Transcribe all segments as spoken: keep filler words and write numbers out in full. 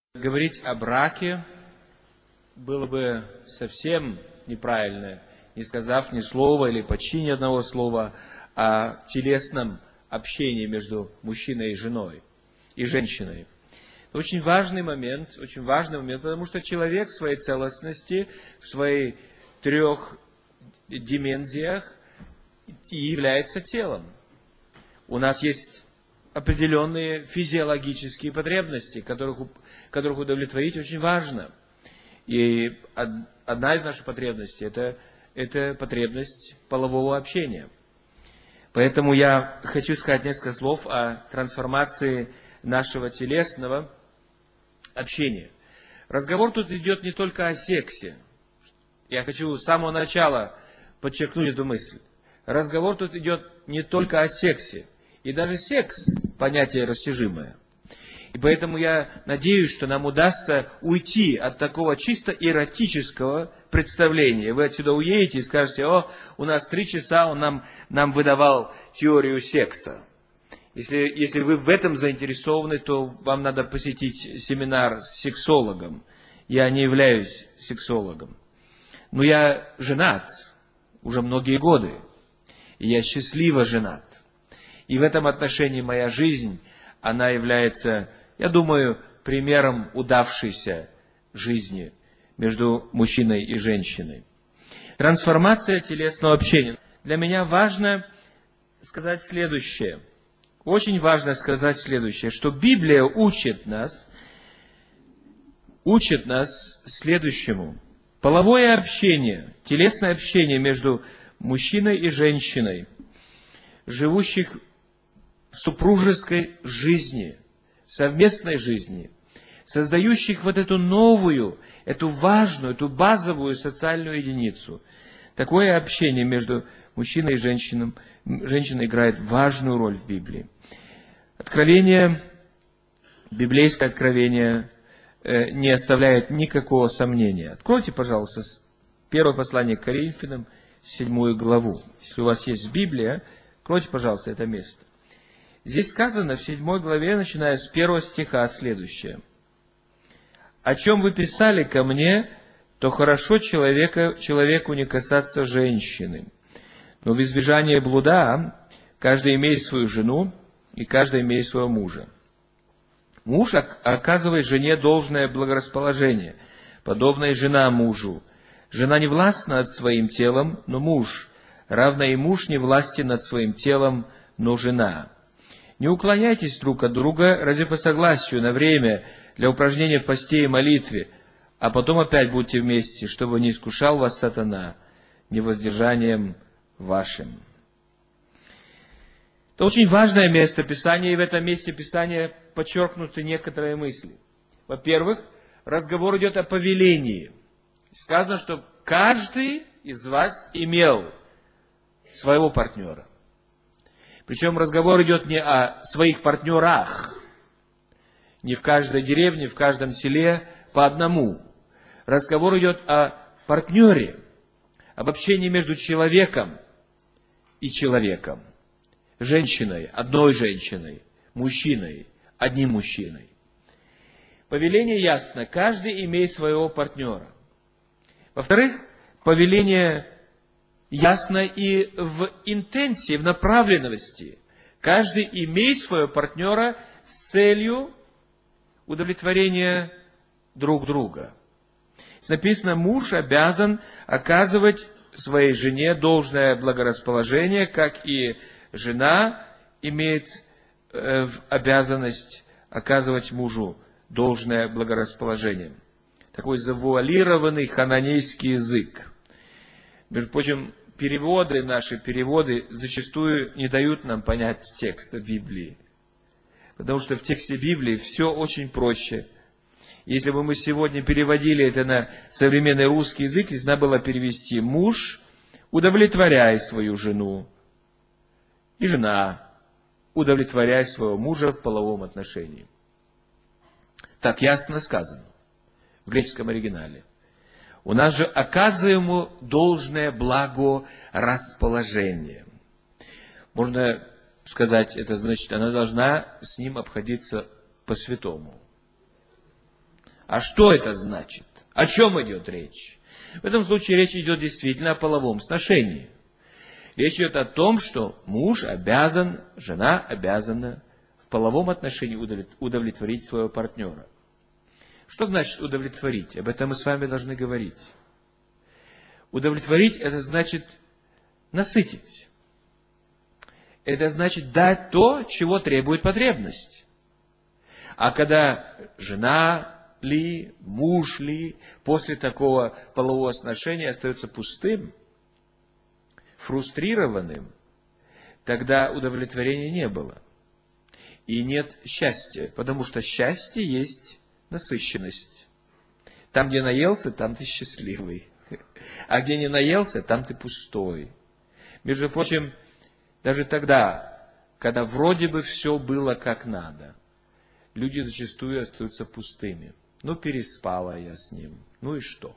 Говорить о браке было бы совсем неправильно, не сказав ни слова или почти ни одного слова о телесном общении между мужчиной и женой, и женщиной. Это очень важный момент, очень важный момент, потому что человек в своей целостности, в своих трех димензиях и является телом. У нас есть определенные физиологические потребности, которых, которых удовлетворить очень важно. И одна из наших потребностей это, – это потребность полового общения. Поэтому я хочу сказать несколько слов о трансформации нашего телесного общения. Разговор тут идет не только о сексе. Я хочу с самого начала подчеркнуть эту мысль. Разговор тут идет не только о сексе. И даже секс – понятие растяжимое. И поэтому я надеюсь, что нам удастся уйти от такого чисто эротического представления. Вы отсюда уедете и скажете: о, у нас три часа он нам, нам выдавал теорию секса. Если, если вы в этом заинтересованы, то вам надо посетить семинар с сексологом. Я не являюсь сексологом. Но я женат уже многие годы. И я счастливо женат. И в этом отношении моя жизнь, она является, я думаю, примером удавшейся жизни между мужчиной и женщиной. Трансформация телесного общения. Для меня важно сказать следующее. Очень важно сказать следующее, что Библия учит нас, учит нас следующему. Половое общение, телесное общение между мужчиной и женщиной, живущих в супружеской жизни, совместной жизни, создающих вот эту новую, эту важную, эту базовую социальную единицу. Такое общение между мужчиной и женщиной, женщиной играет важную роль в Библии. Откровение, библейское откровение э, не оставляет никакого сомнения. Откройте, пожалуйста, первое послание к Коринфянам, седьмую главу. Если у вас есть Библия, откройте, пожалуйста, это место. Здесь сказано в седьмой главе, начиная с первого стиха, следующее. «О чем вы писали ко мне, то хорошо человека, человеку не касаться женщины. Но в избежание блуда каждый имеет свою жену, и каждый имеет своего мужа. Муж оказывает жене должное благорасположение, подобное жена мужу. Жена не властна над своим телом, но муж, равно и муж не властен над своим телом, но жена. Не уклоняйтесь друг от друга разве по согласию на время для упражнения в посте и молитве, а потом опять будьте вместе, чтобы не искушал вас сатана невоздержанием вашим». Это очень важное место Писания, и в этом месте Писания подчеркнуты некоторые мысли. Во-первых, разговор идет о повелении. Сказано, что каждый из вас имел своего партнера. Причем разговор идет не о своих партнерах, не в каждой деревне, в каждом селе по одному. Разговор идет о партнере, об общении между человеком и человеком, женщиной, одной женщиной, мужчиной, одним мужчиной. Повеление ясно, каждый имеет своего партнера. Во-вторых, повеление ясно и в интенсии, в направленности. Каждый имеет своего партнера с целью удовлетворения друг друга. Написано, муж обязан оказывать своей жене должное благорасположение, как и жена имеет э, обязанность оказывать мужу должное благорасположение. Такой завуалированный хананейский язык. Между прочим, переводы, наши переводы зачастую не дают нам понять текста Библии. Потому что в тексте Библии все очень проще. Если бы мы сегодня переводили это на современный русский язык, здесь надо было перевести: муж, удовлетворяй свою жену, и жена, удовлетворяй своего мужа в половом отношении. Так ясно сказано в греческом оригинале. У нас же оказываем ему должное благорасположение. Можно сказать, это значит, она должна с ним обходиться по-святому. А что это значит? О чем идет речь? В этом случае речь идет действительно о половом сношении. Речь идет о том, что муж обязан, жена обязана в половом отношении удовлетворить своего партнера. Что значит удовлетворить? Об этом мы с вами должны говорить. Удовлетворить – это значит насытить. Это значит дать то, чего требует потребность. А когда жена ли, муж ли, после такого полового сношения остается пустым, фрустрированным, тогда удовлетворения не было. И нет счастья, потому что счастье есть насыщенность. Там, где наелся, там ты счастливый. А где не наелся, там ты пустой. Между прочим, даже тогда, когда вроде бы все было как надо, люди зачастую остаются пустыми. Ну, переспала я с ним. Ну и что?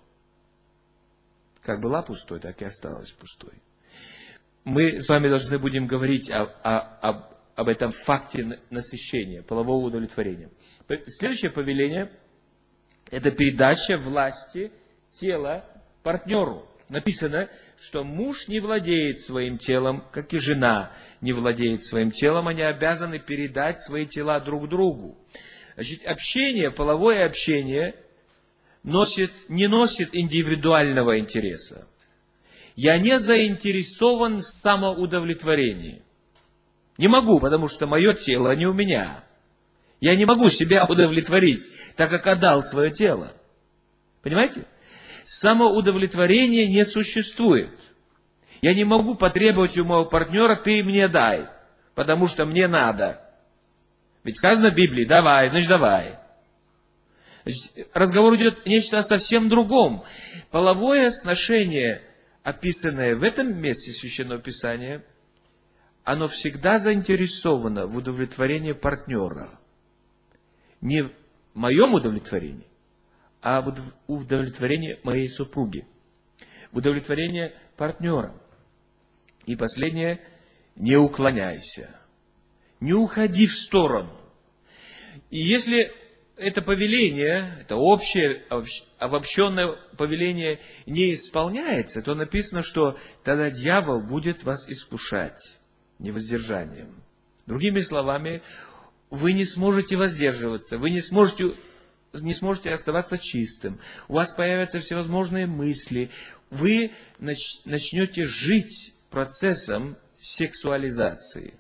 Как была пустой, так и осталась пустой. Мы с вами должны будем говорить о, о, об, об этом факте насыщения, полового удовлетворения. Следующее повеление – это передача власти тела партнеру. Написано, что муж не владеет своим телом, как и жена не владеет своим телом. Они обязаны передать свои тела друг другу. Значит, общение, половое общение носит, не носит индивидуального интереса. Я не заинтересован в самоудовлетворении. Не могу, потому что мое тело не у меня. Я не могу себя удовлетворить, так как отдал свое тело. Понимаете? Самоудовлетворения не существует. Я не могу потребовать у моего партнера, ты мне дай, потому что мне надо. Ведь сказано в Библии, давай, значит давай. Значит, разговор идет нечто о совсем другом. Половое сношение, описанное в этом месте Священного Писания, оно всегда заинтересовано в удовлетворении партнера. Не в моем удовлетворении, а в удовлетворении моей супруги. В удовлетворении партнера. И последнее, не уклоняйся. Не уходи в сторону. И если это повеление, это общее, обобщенное повеление не исполняется, то написано, что тогда дьявол будет вас искушать невоздержанием. Другими словами, вы не сможете воздерживаться, вы не сможете, не сможете оставаться чистым, у вас появятся всевозможные мысли, вы нач, начнете жить процессом сексуализации.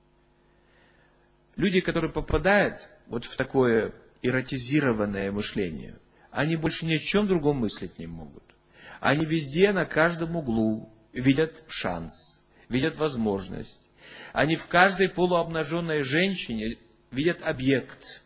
Люди, которые попадают вот в такое эротизированное мышление, они больше ни о чем другом мыслить не могут. Они везде, на каждом углу видят шанс, видят возможность. Они в каждой полуобнаженной женщине видят объект.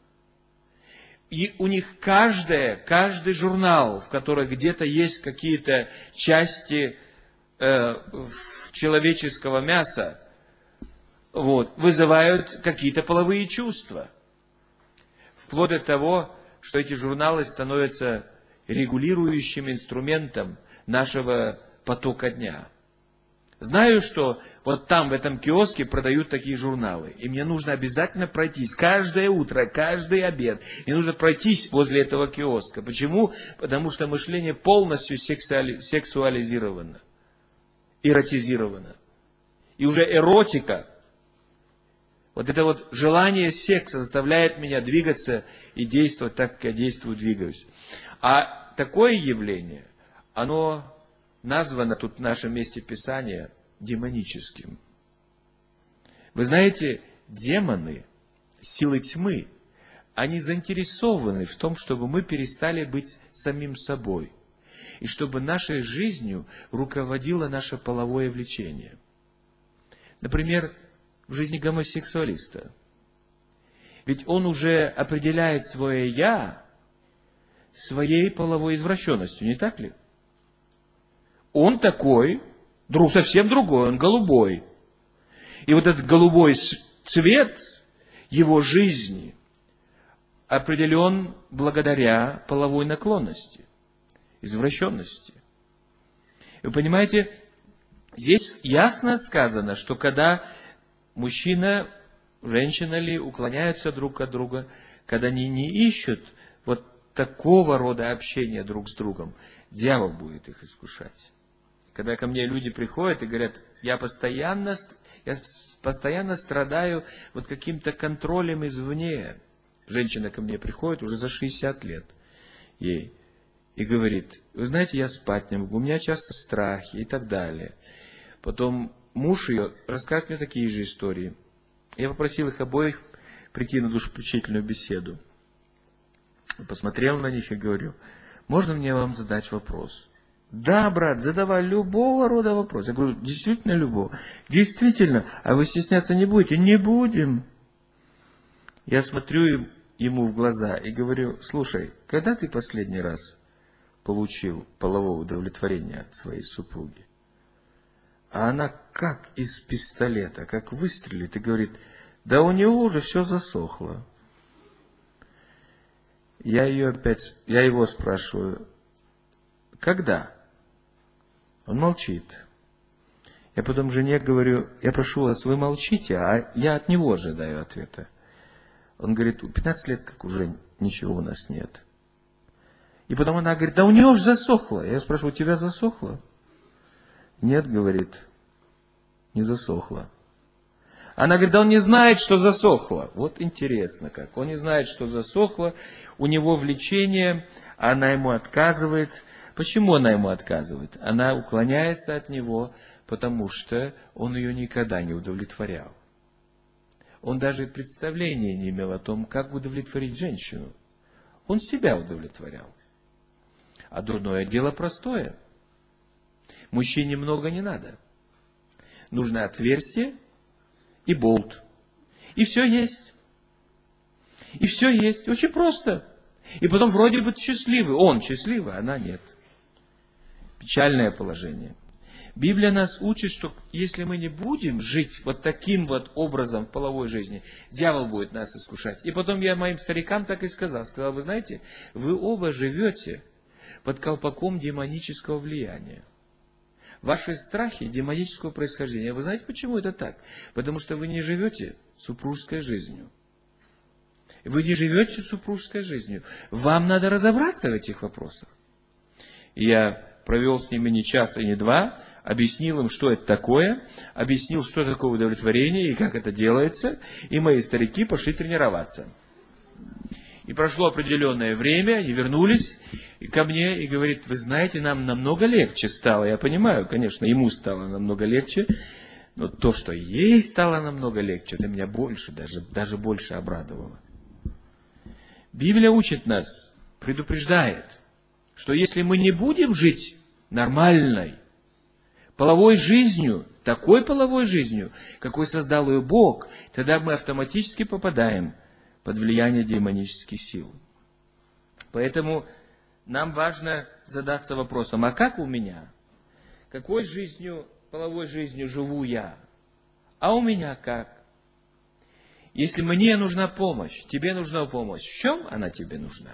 И у них каждое, каждый журнал, в котором где-то есть какие-то части э, человеческого мяса, вот, вызывают какие-то половые чувства. Вплоть до того, что эти журналы становятся регулирующим инструментом нашего потока дня. Знаю, что вот там, в этом киоске, продают такие журналы. И мне нужно обязательно пройтись каждое утро, каждый обед. Мне нужно пройтись возле этого киоска. Почему? Потому что мышление полностью сексуали... сексуализировано, эротизировано. И уже эротика, вот это вот желание секса заставляет меня двигаться и действовать так, как я действую, двигаюсь. А такое явление, оно названо тут в нашем месте Писания демоническим. Вы знаете, демоны, силы тьмы, они заинтересованы в том, чтобы мы перестали быть самим собой. И чтобы нашей жизнью руководило наше половое влечение. Например, в жизни гомосексуалиста. Ведь он уже определяет свое «я» своей половой извращенностью, не так ли? Он такой, друг, совсем другой, он голубой. И вот этот голубой цвет его жизни определен благодаря половой наклонности, извращенности. Вы понимаете, здесь ясно сказано, что когда мужчина, женщина ли, уклоняются друг от друга, когда они не ищут вот такого рода общения друг с другом, дьявол будет их искушать. Когда ко мне люди приходят и говорят, я постоянно, я постоянно страдаю вот каким-то контролем извне. Женщина ко мне приходит уже за шестьдесят лет ей и говорит, вы знаете, я спать не могу, у меня часто страхи и так далее. Потом муж ее рассказывает мне такие же истории. Я попросил их обоих прийти на душеспасительную беседу. Посмотрел на них и говорю, можно мне вам задать вопрос? Да, брат, задавай любого рода вопрос. Я говорю, действительно любого? Действительно. А вы стесняться не будете? Не будем. Я смотрю ему в глаза и говорю, слушай, когда ты последний раз получил половое удовлетворение от своей супруги? А она как из пистолета, как выстрелит и говорит, да у него уже все засохло. Я ее опять, я его спрашиваю, когда? Он молчит. Я потом жене говорю, я прошу вас, вы молчите, а я от него ожидаю ответа. Он говорит, пятнадцать лет, как уже ничего у нас нет. И потом она говорит, да у него же засохло. Я спрашиваю, у тебя засохло? Нет, говорит, не засохло. Она говорит, да он не знает, что засохло. Вот интересно как. Он не знает, что засохло. У него влечение, она ему отказывает. Почему она ему отказывает? Она уклоняется от него, потому что он ее никогда не удовлетворял. Он даже представления не имел о том, как удовлетворить женщину. Он себя удовлетворял. А дурное дело простое. Мужчине много не надо. Нужно отверстие и болт. И все есть. И все есть. Очень просто. И потом вроде бы счастливый. Он счастливый, а она нет. Печальное положение. Библия нас учит, что если мы не будем жить вот таким вот образом в половой жизни, дьявол будет нас искушать. И потом я моим старикам так и сказал. Сказал, вы знаете, вы оба живете под колпаком демонического влияния. Ваши страхи демонического происхождения. Вы знаете, почему это так? Потому что вы не живете супружеской жизнью. Вы не живете супружеской жизнью. Вам надо разобраться в этих вопросах. И я провел с ними не час и не два, объяснил им, что это такое, объяснил, что такое удовлетворение и как это делается, и мои старики пошли тренироваться. И прошло определенное время, и вернулись ко мне и говорит, вы знаете, нам намного легче стало. Я понимаю, конечно, ему стало намного легче, но то, что ей стало намного легче, это меня больше, даже, даже больше обрадовало. Библия учит нас, предупреждает, что если мы не будем жить нормальной, половой жизнью, такой половой жизнью, какой создал ее Бог, тогда мы автоматически попадаем под влияние демонических сил. Поэтому нам важно задаться вопросом, а как у меня? Какой жизнью, половой жизнью живу я? А у меня как? Если мне нужна помощь, тебе нужна помощь, в чем она тебе нужна?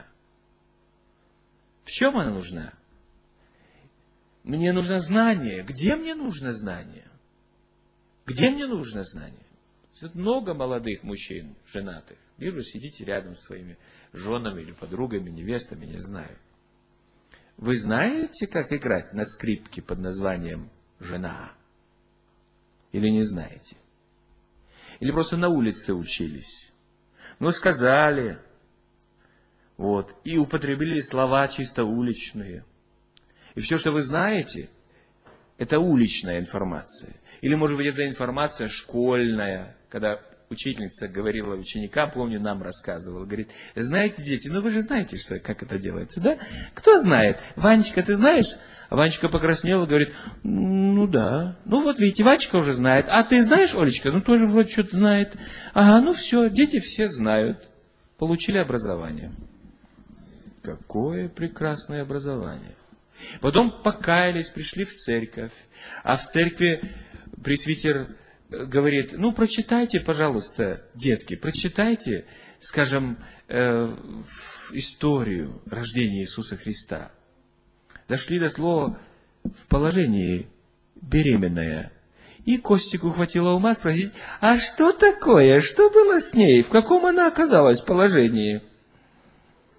В чем она нужна? Мне нужно знание. Где мне нужно знание? Где мне нужно знание? Тут много молодых мужчин, женатых. Вижу, сидите рядом с своими женами или подругами, невестами, не знаю. Вы знаете, как играть на скрипке под названием «жена»? Или не знаете? Или просто на улице учились? Ну, сказали, вот, и употребили слова чисто уличные. И все, что вы знаете, это уличная информация. Или, может быть, это информация школьная, когда учительница говорила ученикам, помню, нам рассказывала, говорит, знаете, дети, ну вы же знаете, что, как это делается, да? Кто знает? Ванечка, ты знаешь? А Ванечка покраснела, говорит, ну да. Ну вот, видите, Ванечка уже знает. А ты знаешь, Олечка? Ну тоже вроде что-то знает. Ага, ну все, дети все знают. Получили образование. Какое прекрасное образование. Потом покаялись, пришли в церковь. А в церкви пресвитер говорит, ну, прочитайте, пожалуйста, детки, прочитайте, скажем, э, историю рождения Иисуса Христа. Дошли до слова в положении беременная. И Костику хватило ума спросить, а что такое, что было с ней, в каком она оказалась положении?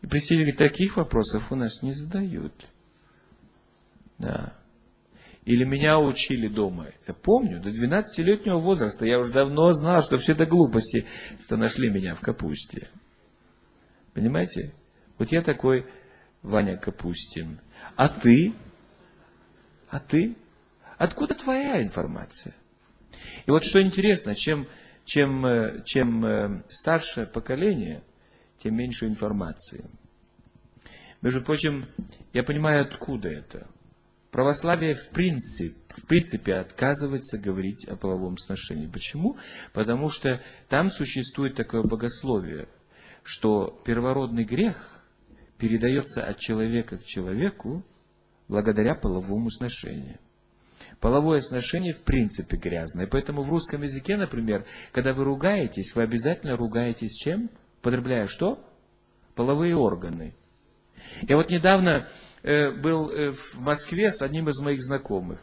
И представитель говорит, таких вопросов у нас не задают. Да. Или меня учили дома. Я помню, до двенадцатилетнего возраста я уже давно знал, что все это глупости, что нашли меня в капусте. Понимаете? Вот я такой Ваня Капустин. А ты? А ты? Откуда твоя информация? И вот что интересно, чем, чем, чем старшее поколение, тем меньше информации. Между прочим, я понимаю, откуда это. Православие в принципе, в принципе отказывается говорить о половом сношении. Почему? Потому что там существует такое богословие, что первородный грех передается от человека к человеку благодаря половому сношению. Половое сношение в принципе грязное. Поэтому в русском языке, например, когда вы ругаетесь, вы обязательно ругаетесь чем? Употребляя что? Половые органы. Я вот недавно э, был э, в Москве с одним из моих знакомых.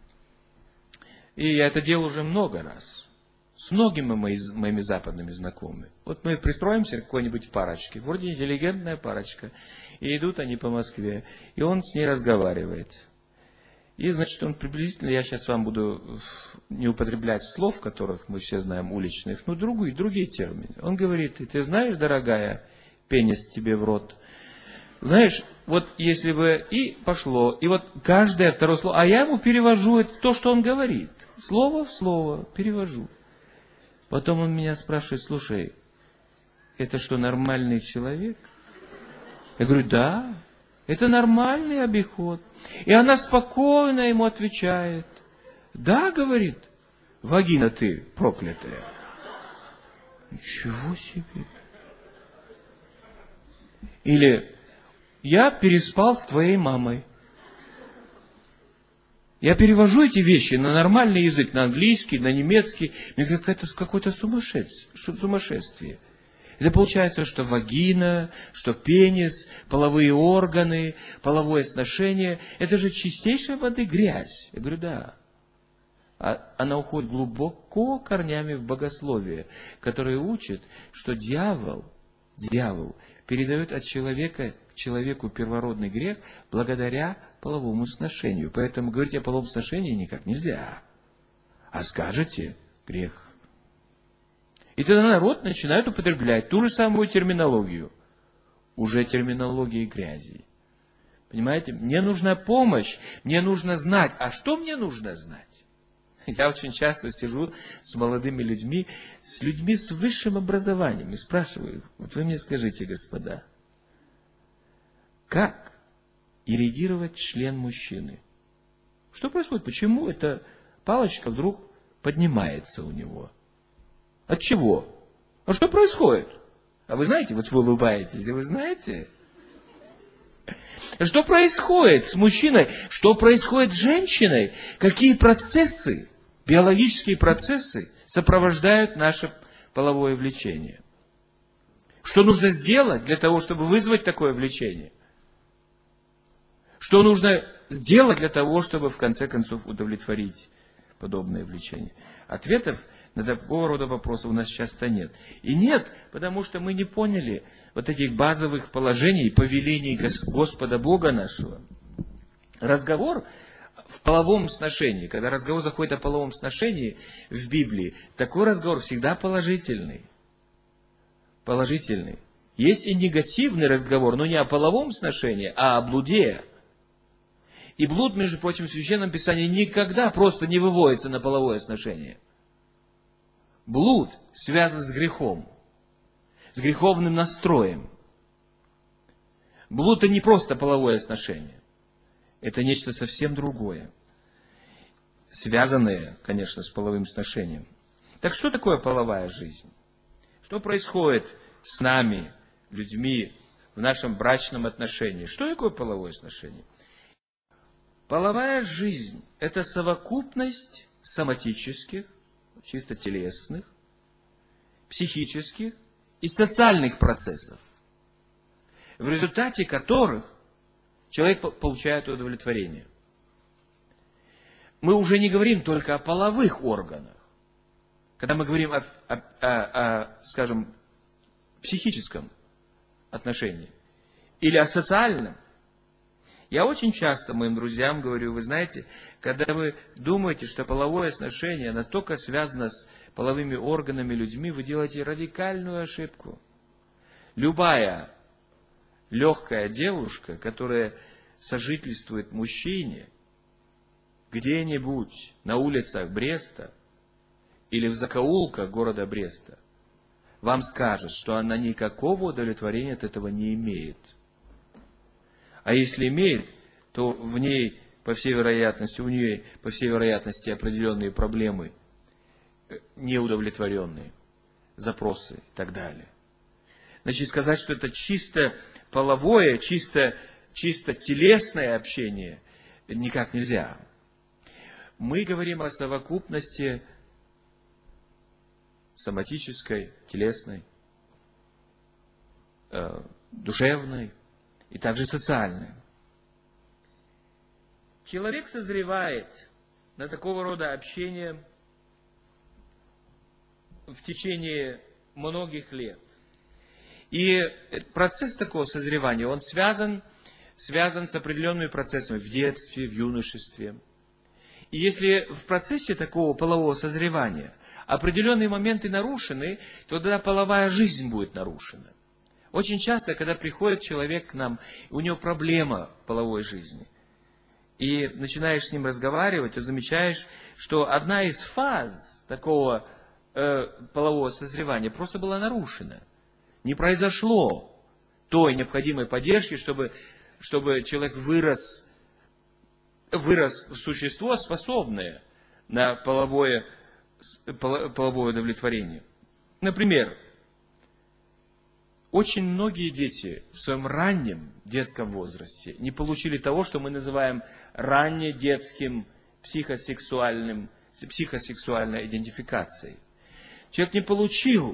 И я это делал уже много раз. С многими мои, моими западными знакомыми. Вот мы пристроимся к какой-нибудь парочке. Вроде интеллигентная парочка. И идут они по Москве. И он с ней разговаривает. И, значит, он приблизительно, я сейчас вам буду не употреблять слов, которых мы все знаем, уличных, но другие, другие термины. Он говорит, ты знаешь, дорогая, пенис тебе в рот. Знаешь, вот если бы и пошло, и вот каждое второе слово, а я ему перевожу это, то, что он говорит. Слово в слово перевожу. Потом он меня спрашивает, слушай, это что, нормальный человек? Я говорю, да, это нормальный обиход. И она спокойно ему отвечает. Да, говорит, вагина ты проклятая. Ничего себе. Или я переспал с твоей мамой. Я перевожу эти вещи на нормальный язык, на английский, на немецкий. Мне какое-то какое-то сумасшествие. Это получается, что вагина, что пенис, половые органы, половое сношение, это же чистейшая воды грязь. Я говорю, да. А она уходит глубоко корнями в богословие, которое учит, что дьявол, дьявол передает от человека к человеку первородный грех благодаря половому сношению. Поэтому говорить о половом сношении никак нельзя. А скажете грех. И тогда народ начинает употреблять ту же самую терминологию. Уже терминологии грязи. Понимаете? Мне нужна помощь, мне нужно знать. А что мне нужно знать? Я очень часто сижу с молодыми людьми, с людьми с высшим образованием и спрашиваю, вот вы мне скажите, господа, как ирригировать член мужчины? Что происходит? Почему эта палочка вдруг поднимается у него? От чего? А что происходит? А вы знаете, вот вы улыбаетесь, и вы знаете? Что происходит с мужчиной? Что происходит с женщиной? Какие процессы, биологические процессы сопровождают наше половое влечение? Что нужно сделать для того, чтобы вызвать такое влечение? Что нужно сделать для того, чтобы в конце концов удовлетворить подобное влечение? Ответов на такого рода вопросы у нас часто нет. И нет, потому что мы не поняли вот этих базовых положений, повелений Господа Бога нашего. Разговор в половом сношении, когда разговор заходит о половом сношении в Библии, такой разговор всегда положительный. Положительный. Есть и негативный разговор, но не о половом сношении, а о блуде. И блуд, между прочим, в Священном Писании никогда просто не выводится на половое сношение. Блуд связан с грехом, с греховным настроем. Блуд – это не просто половое сношение. Это нечто совсем другое, связанное, конечно, с половым сношением. Так что такое половая жизнь? Что происходит с нами, людьми, в нашем брачном отношении? Что такое половое сношение? Половая жизнь – это совокупность соматических, чисто телесных, психических и социальных процессов, в результате которых человек получает удовлетворение. Мы уже не говорим только о половых органах. Когда мы говорим о, о, о, о скажем, психическом отношении, или о социальном. Я очень часто моим друзьям говорю, вы знаете, когда вы думаете, что половое сношение настолько связано с половыми органами, людьми, вы делаете радикальную ошибку. Любая легкая девушка, которая сожительствует мужчине, где-нибудь на улицах Бреста или в закоулках города Бреста, вам скажет, что она никакого удовлетворения от этого не имеет. А если имеет, то в ней, по всей вероятности, у нее, по всей вероятности, определенные проблемы, неудовлетворенные, запросы и так далее. Значит, сказать, что это чисто половое, чисто, чисто телесное общение никак нельзя. Мы говорим о совокупности соматической, телесной, э, душевной и также социальной. Человек созревает на такого рода общение в течение многих лет. И процесс такого созревания, он связан, связан с определенными процессами в детстве, в юношестве. И если в процессе такого полового созревания определенные моменты нарушены, то тогда половая жизнь будет нарушена. Очень часто, когда приходит человек к нам, у него проблема в половой жизни, и начинаешь с ним разговаривать, то замечаешь, что одна из фаз такого э, полового созревания просто была нарушена. Не произошло той необходимой поддержки, чтобы, чтобы человек вырос, вырос в существо, способное на половое, половое удовлетворение. Например, очень многие дети в своем раннем детском возрасте не получили того, что мы называем раннедетским психосексуальным, психосексуальной идентификацией. Человек не получил,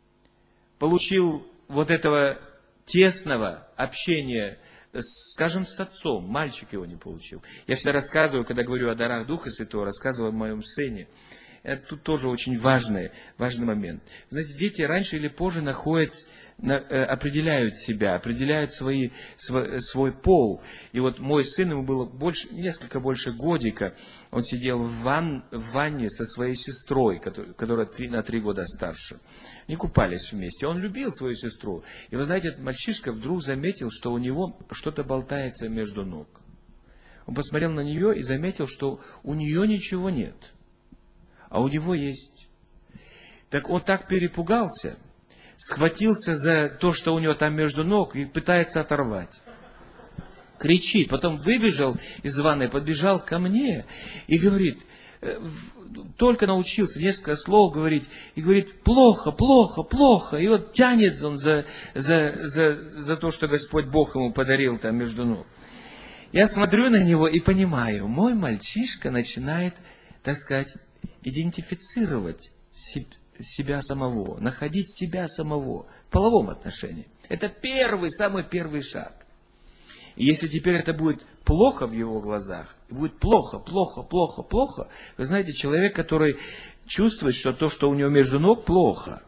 получил вот этого тесного общения, с, скажем, с отцом. Мальчик его не получил. Я всегда рассказываю, когда говорю о дарах Духа Святого, рассказываю о моем сыне. Это тут тоже очень важный, важный момент. Знаете, дети раньше или позже находят, на, э, определяют себя, определяют свои, свой, свой пол. И вот мой сын, ему было больше, несколько больше годика, он сидел в, ван, в ванне со своей сестрой, которая, которая три, на три года старше. Они купались вместе. Он любил свою сестру. И вы знаете, этот мальчишка вдруг заметил, что у него что-то болтается между ног. Он посмотрел на нее и заметил, что у нее ничего нет. А у него есть. Так он так перепугался, схватился за то, что у него там между ног, и пытается оторвать. Кричит, потом выбежал из ванной, подбежал ко мне и говорит, только научился несколько слов говорить, и говорит, плохо, плохо, плохо. И вот тянется он за, за, за, за то, что Господь Бог ему подарил там между ног. Я смотрю на него и понимаю, мой мальчишка начинает, так сказать, идентифицировать себя самого, находить себя самого в половом отношении. Это первый, самый первый шаг. И если теперь это будет плохо в его глазах, будет плохо, плохо, плохо, плохо, вы знаете, человек, который чувствует, что то, что у него между ног, плохо,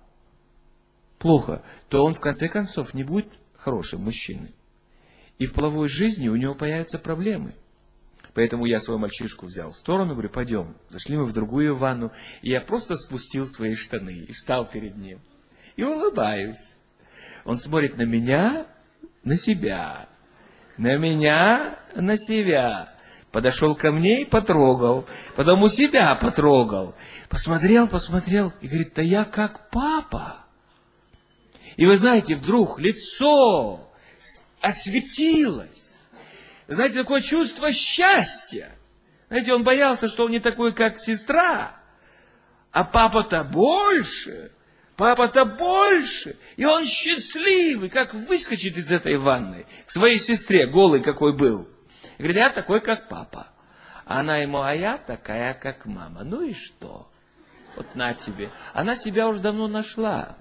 плохо, то он в конце концов не будет хорошим мужчиной. И в половой жизни у него появятся проблемы. Поэтому я своего мальчишку взял в сторону, говорю, пойдем. Зашли мы в другую ванну, и я просто спустил свои штаны и встал перед ним. И улыбаюсь. Он смотрит на меня, на себя. На меня, на себя. Подошел ко мне и потрогал. Потом у себя потрогал. Посмотрел, посмотрел и говорит, да я как папа. И вы знаете, вдруг лицо осветилось. Знаете, такое чувство счастья. Знаете, он боялся, что он не такой, как сестра. А папа-то больше. Папа-то больше. И он счастливый, как выскочит из этой ванны к своей сестре, голый какой был. И говорит, я такой, как папа. А она ему, а я такая, как мама. Ну и что? Вот на тебе. Она себя уже давно нашла.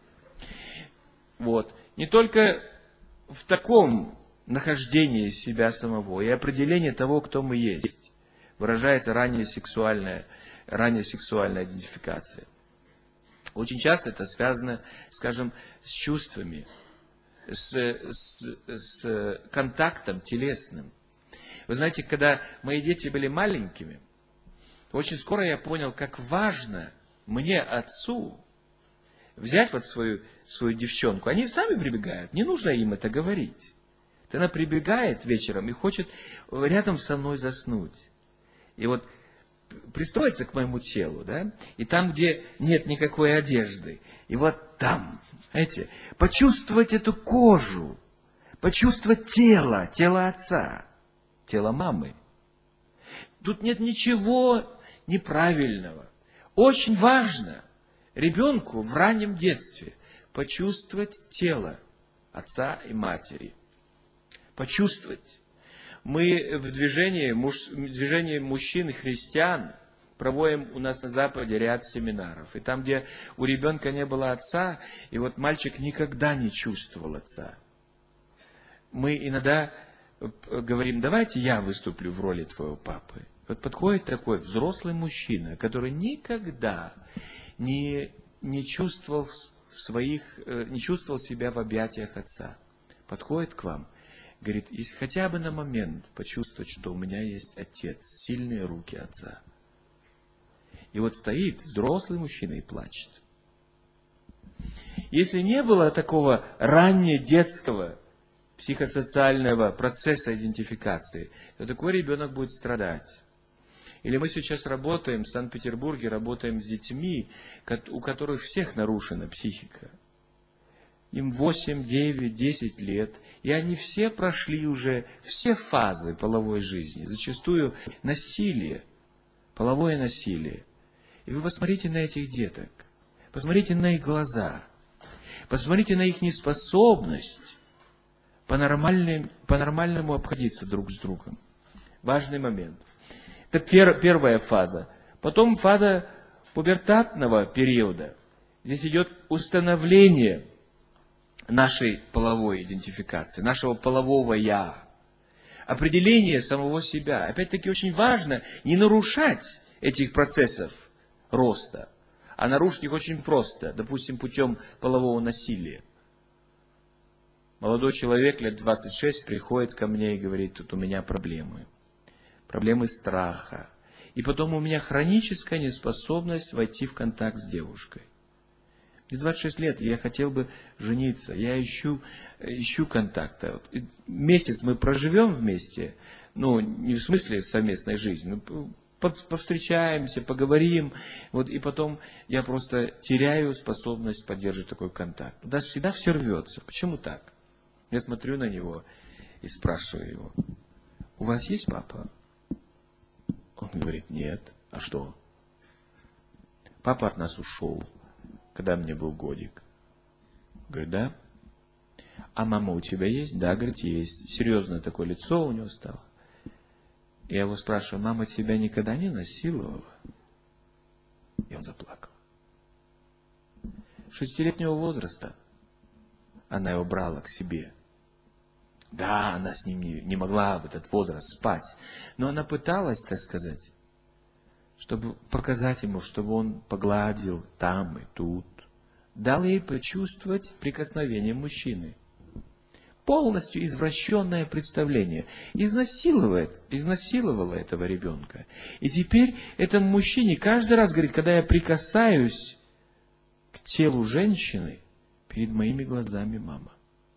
Вот. Не только в таком нахождение себя самого и определение того, кто мы есть, выражается ранняя сексуальная, ранняя сексуальная идентификация. Очень часто это связано, скажем, с чувствами, с, с, с контактом телесным. Вы знаете, когда мои дети были маленькими, очень скоро я понял, как важно мне, отцу, взять вот свою, свою девчонку. Они сами прибегают, не нужно им это говорить. Она прибегает вечером и хочет рядом со мной заснуть. И вот пристроиться к моему телу, да, и там, где нет никакой одежды, и вот там, знаете, почувствовать эту кожу, почувствовать тело, тело отца, тело мамы. Тут нет ничего неправильного. Очень важно ребенку в раннем детстве почувствовать тело отца и матери. Почувствовать. Мы в движении, муж, в движении мужчин и христиан проводим у нас на Западе ряд семинаров. И там, где у ребенка не было отца, и вот мальчик никогда не чувствовал отца. Мы иногда говорим, давайте я выступлю в роли твоего папы. Вот подходит такой взрослый мужчина, который никогда не, не, чувствовал в своих, не чувствовал себя в объятиях отца. Подходит к вам. Говорит, если хотя бы на момент почувствовать, что у меня есть отец, сильные руки отца. И вот стоит взрослый мужчина и плачет. Если не было такого раннего детского психосоциального процесса идентификации, то такой ребенок будет страдать. Или мы сейчас работаем в Санкт-Петербурге, работаем с детьми, у которых всех нарушена психика. Им восемь, девять, десять лет, и они все прошли уже все фазы половой жизни, зачастую насилие, половое насилие. И вы посмотрите на этих деток, посмотрите на их глаза, посмотрите на их неспособность по-нормальному, по-нормальному обходиться друг с другом. Важный момент. Это пер, первая фаза. Потом фаза пубертатного периода. Здесь идет установление нашей половой идентификации, нашего полового «я», определение самого себя. Опять-таки очень важно не нарушать этих процессов роста, а нарушить их очень просто, допустим, путем полового насилия. Молодой человек лет двадцать шесть приходит ко мне и говорит, тут у меня проблемы, проблемы страха, и потом у меня хроническая неспособность войти в контакт с девушкой. Мне двадцать шесть лет, и я хотел бы жениться. Я ищу, ищу контакта. Месяц мы проживем вместе, ну, не в смысле совместной жизни, ну, повстречаемся, поговорим, вот, и потом я просто теряю способность поддерживать такой контакт. Даже всегда все рвется. Почему так? Я смотрю на него и спрашиваю его, у вас есть папа? Он говорит, нет. А что? Папа от нас ушел, когда мне был годик. Говорит, да? А мама у тебя есть? Да, говорит, есть. Серьезное такое лицо у него стало. Я его спрашиваю, мама тебя никогда не насиловала? И он заплакал. Шестилетнего возраста она его брала к себе. Да, она с ним не, не могла в этот возраст спать, но она пыталась, так сказать, чтобы показать ему, чтобы он погладил там и тут. Дал ей почувствовать прикосновение мужчины. Полностью извращенное представление. Изнасиловала, изнасиловала этого ребенка. И теперь этому мужчине каждый раз говорит, когда я прикасаюсь к телу женщины, перед моими глазами мама.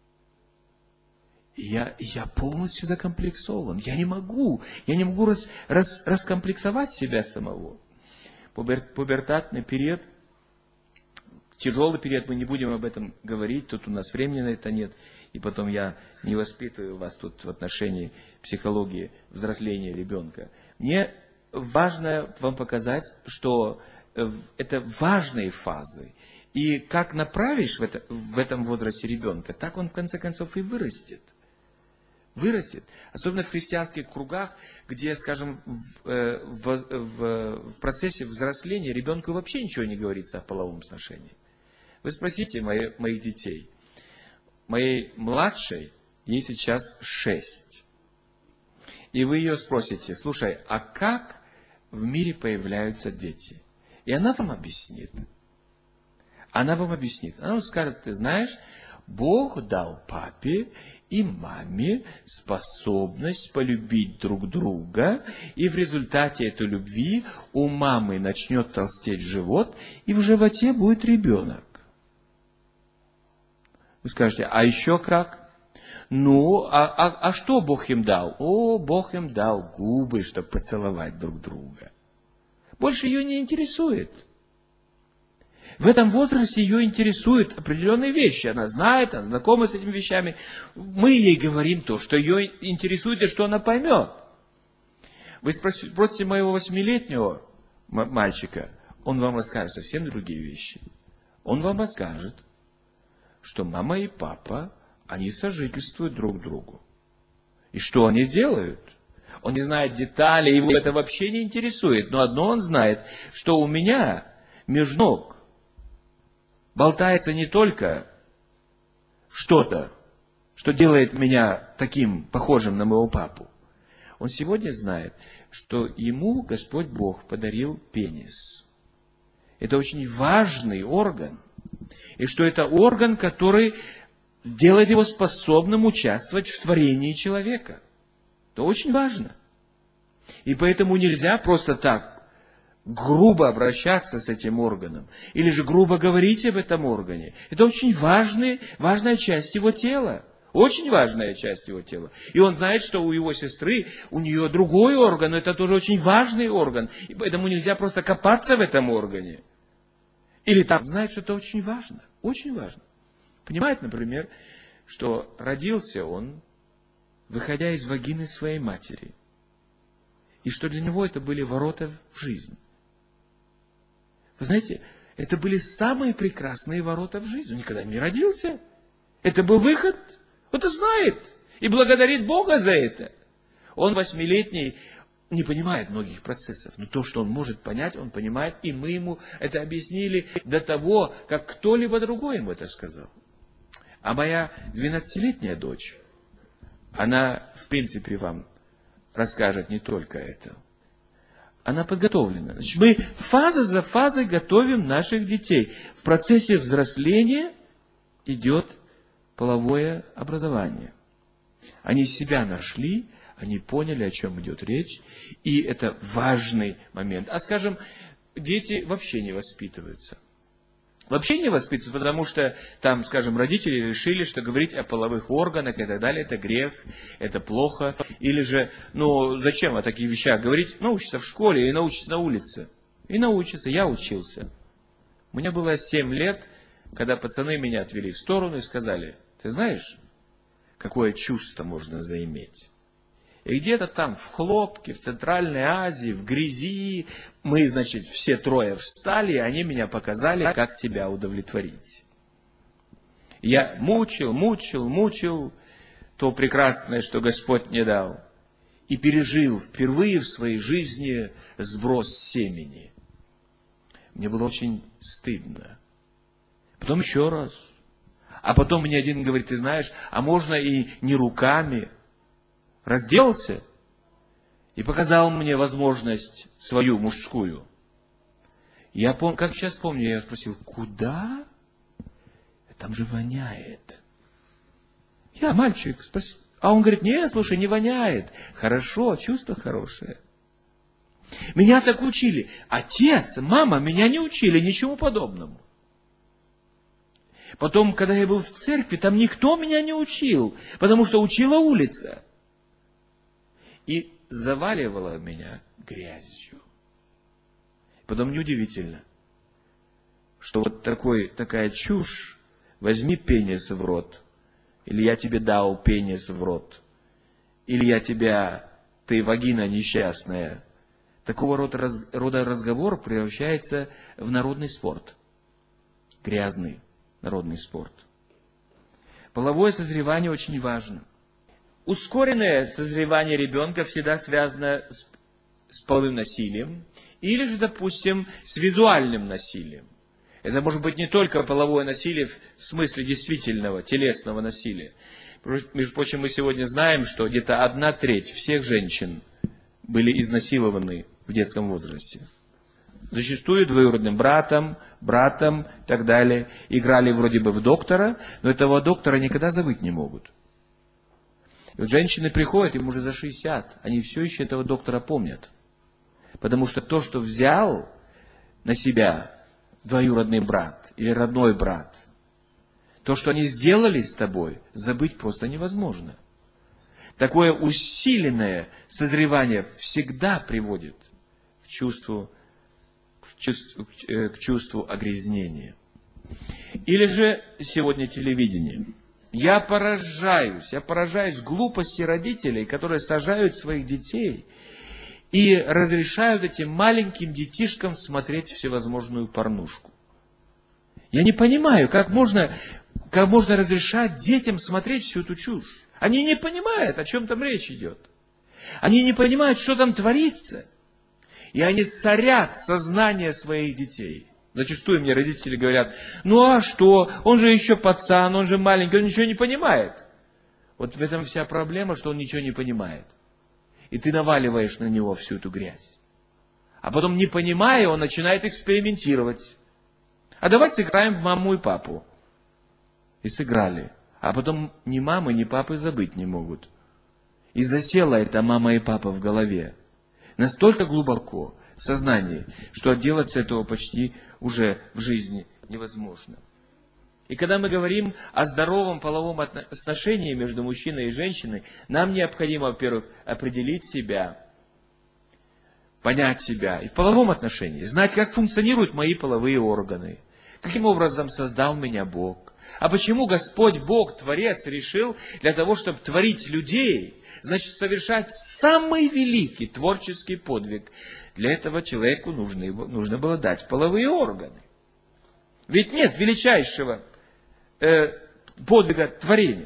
И я, я полностью закомплексован. Я не могу. Я не могу рас, рас, раскомплексовать себя самого. Пубер, пубертатный период. Тяжелый период, мы не будем об этом говорить, тут у нас времени на это нет. И потом я не воспитываю вас тут в отношении психологии взросления ребенка. Мне важно вам показать, что это важные фазы. И как направишь в, это, в этом возрасте ребенка, так он в конце концов и вырастет. Вырастет. Особенно в христианских кругах, где, скажем, в, в, в, в процессе взросления ребенку вообще ничего не говорится о половом сношении. Вы спросите мои, моих детей. Моей младшей, ей сейчас шесть. И вы ее спросите, слушай, а как в мире появляются дети? И она вам объяснит. Она вам объяснит. Она вам скажет, ты знаешь, Бог дал папе и маме способность полюбить друг друга, и в результате этой любви у мамы начнет толстеть живот, и в животе будет ребенок. Вы скажете, а еще как? Ну, а, а, а что Бог им дал? О, Бог им дал губы, чтобы поцеловать друг друга. Больше ее не интересует. В этом возрасте ее интересуют определенные вещи. Она знает, она знакома с этими вещами. Мы ей говорим то, что ее интересует и что она поймет. Вы спросите моего восьмилетнего мальчика, он вам расскажет совсем другие вещи. Он вам расскажет, что мама и папа, они сожительствуют друг другу. И что они делают? Он не знает деталей, его это вообще не интересует. Но одно он знает, что у меня между ног болтается не только что-то, что делает меня таким похожим на моего папу. Он сегодня знает, что ему Господь Бог подарил пенис. Это очень важный орган. И что это орган, который делает его способным участвовать в творении человека. Это очень важно. И поэтому нельзя просто так грубо обращаться с этим органом. Или же грубо говорить об этом органе. Это очень важный, важная часть его тела. Очень важная часть его тела. И он знает, что у его сестры, у нее другой орган, но это тоже очень важный орган. И поэтому нельзя просто копаться в этом органе. Или там знает, что это очень важно. Очень важно. Понимает, например, что родился он, выходя из вагины своей матери. И что для него это были ворота в жизнь. Вы знаете, это были самые прекрасные ворота в жизнь. Он никогда не родился. Это был выход. Он это знает. И благодарит Бога за это. Он восьмилетний, не понимает многих процессов. Но то, что он может понять, он понимает. И мы ему это объяснили до того, как кто-либо другой ему это сказал. А моя двенадцатилетняя дочь, она, в принципе, вам расскажет не только это. Она подготовлена. Значит, мы фаза за фазой готовим наших детей. В процессе взросления идет половое образование. Они себя нашли, они поняли, о чем идет речь, и это важный момент. А, скажем, дети вообще не воспитываются. Вообще не воспитываются, потому что там, скажем, родители решили, что говорить о половых органах и так далее, это грех, это плохо. Или же, ну, зачем о таких вещах говорить? Научиться в школе и научиться на улице. И научиться, я учился. Мне было семь лет, когда пацаны меня отвели в сторону и сказали, ты знаешь, какое чувство можно заиметь? И где-то там в Хлопке, в Центральной Азии, в грязи, мы, значит, все трое встали, и они меня показали, как себя удовлетворить. Я мучил, мучил, мучил то прекрасное, что Господь мне дал, и пережил впервые в своей жизни сброс семени. Мне было очень стыдно. Потом еще раз. А потом мне один говорит, ты знаешь, а можно и не руками. Разделся и показал мне возможность свою мужскую. Я помню, как сейчас помню, я спросил, куда? Там же воняет. Я мальчик спросил. А он говорит, нет, слушай, не воняет. Хорошо, чувство хорошее. Меня так учили. Отец, мама меня не учили ничему подобному. Потом, когда я был в церкви, там никто меня не учил, потому что учила улица. И заваливала меня грязью. Потом неудивительно, что вот такой, такая чушь, возьми пенис в рот, или я тебе дал пенис в рот, или я тебя, ты вагина несчастная. Такого рода, раз, рода разговор превращается в народный спорт. Грязный народный спорт. Половое созревание очень важно. Ускоренное созревание ребенка всегда связано с, с половым насилием или же, допустим, с визуальным насилием. Это может быть не только половое насилие в смысле действительного телесного насилия. Между прочим, мы сегодня знаем, что где-то одна треть всех женщин были изнасилованы в детском возрасте. Зачастую двоюродным братом, братом и так далее. Играли вроде бы в доктора, но этого доктора никогда забыть не могут. И вот женщины приходят, им уже за шестьдесят, они все еще этого доктора помнят. Потому что то, что взял на себя двоюродный брат или родной брат, то, что они сделали с тобой, забыть просто невозможно. Такое усиленное созревание всегда приводит к чувству, к чувству, к чувству огрязнения. Или же сегодня телевидение. Я поражаюсь, я поражаюсь глупости родителей, которые сажают своих детей и разрешают этим маленьким детишкам смотреть всевозможную порнушку. Я не понимаю, как можно, как можно разрешать детям смотреть всю эту чушь. Они не понимают, о чем там речь идет. Они не понимают, что там творится. И они сорят сознание своих детей. Зачастую мне родители говорят: ну а что, он же еще пацан, он же маленький, он ничего не понимает. Вот в этом вся проблема, что он ничего не понимает. И ты наваливаешь на него всю эту грязь. А потом, не понимая, он начинает экспериментировать. А давай сыграем в маму и папу. И сыграли. А потом ни мамы, ни папы забыть не могут. И засела эта мама и папа в голове. Настолько глубоко в сознании, что отделаться этого почти уже в жизни невозможно. И когда мы говорим о здоровом половом отношении между мужчиной и женщиной, нам необходимо, во-первых, определить себя, понять себя. И в половом отношении знать, как функционируют мои половые органы. Каким образом создал меня Бог. А почему Господь Бог, Творец, решил для того, чтобы творить людей, значит, совершать самый великий творческий подвиг. Для этого человеку нужно, нужно было дать половые органы. Ведь нет величайшего э, подвига творения.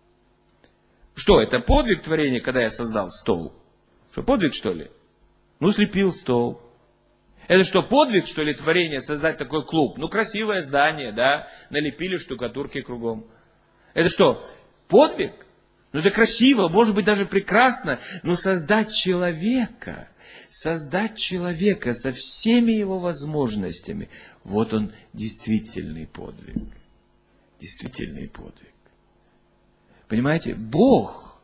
Что, это подвиг творения, когда я создал стол? Что, подвиг, что ли? Ну, слепил стол. Это что, подвиг, что ли, творение, создать такой клуб? Ну, красивое здание, да, налепили штукатурки кругом. Это что, подвиг? Ну, это красиво, может быть, даже прекрасно, но создать человека, создать человека со всеми его возможностями, вот он действительный подвиг. Действительный подвиг. Понимаете, Бог,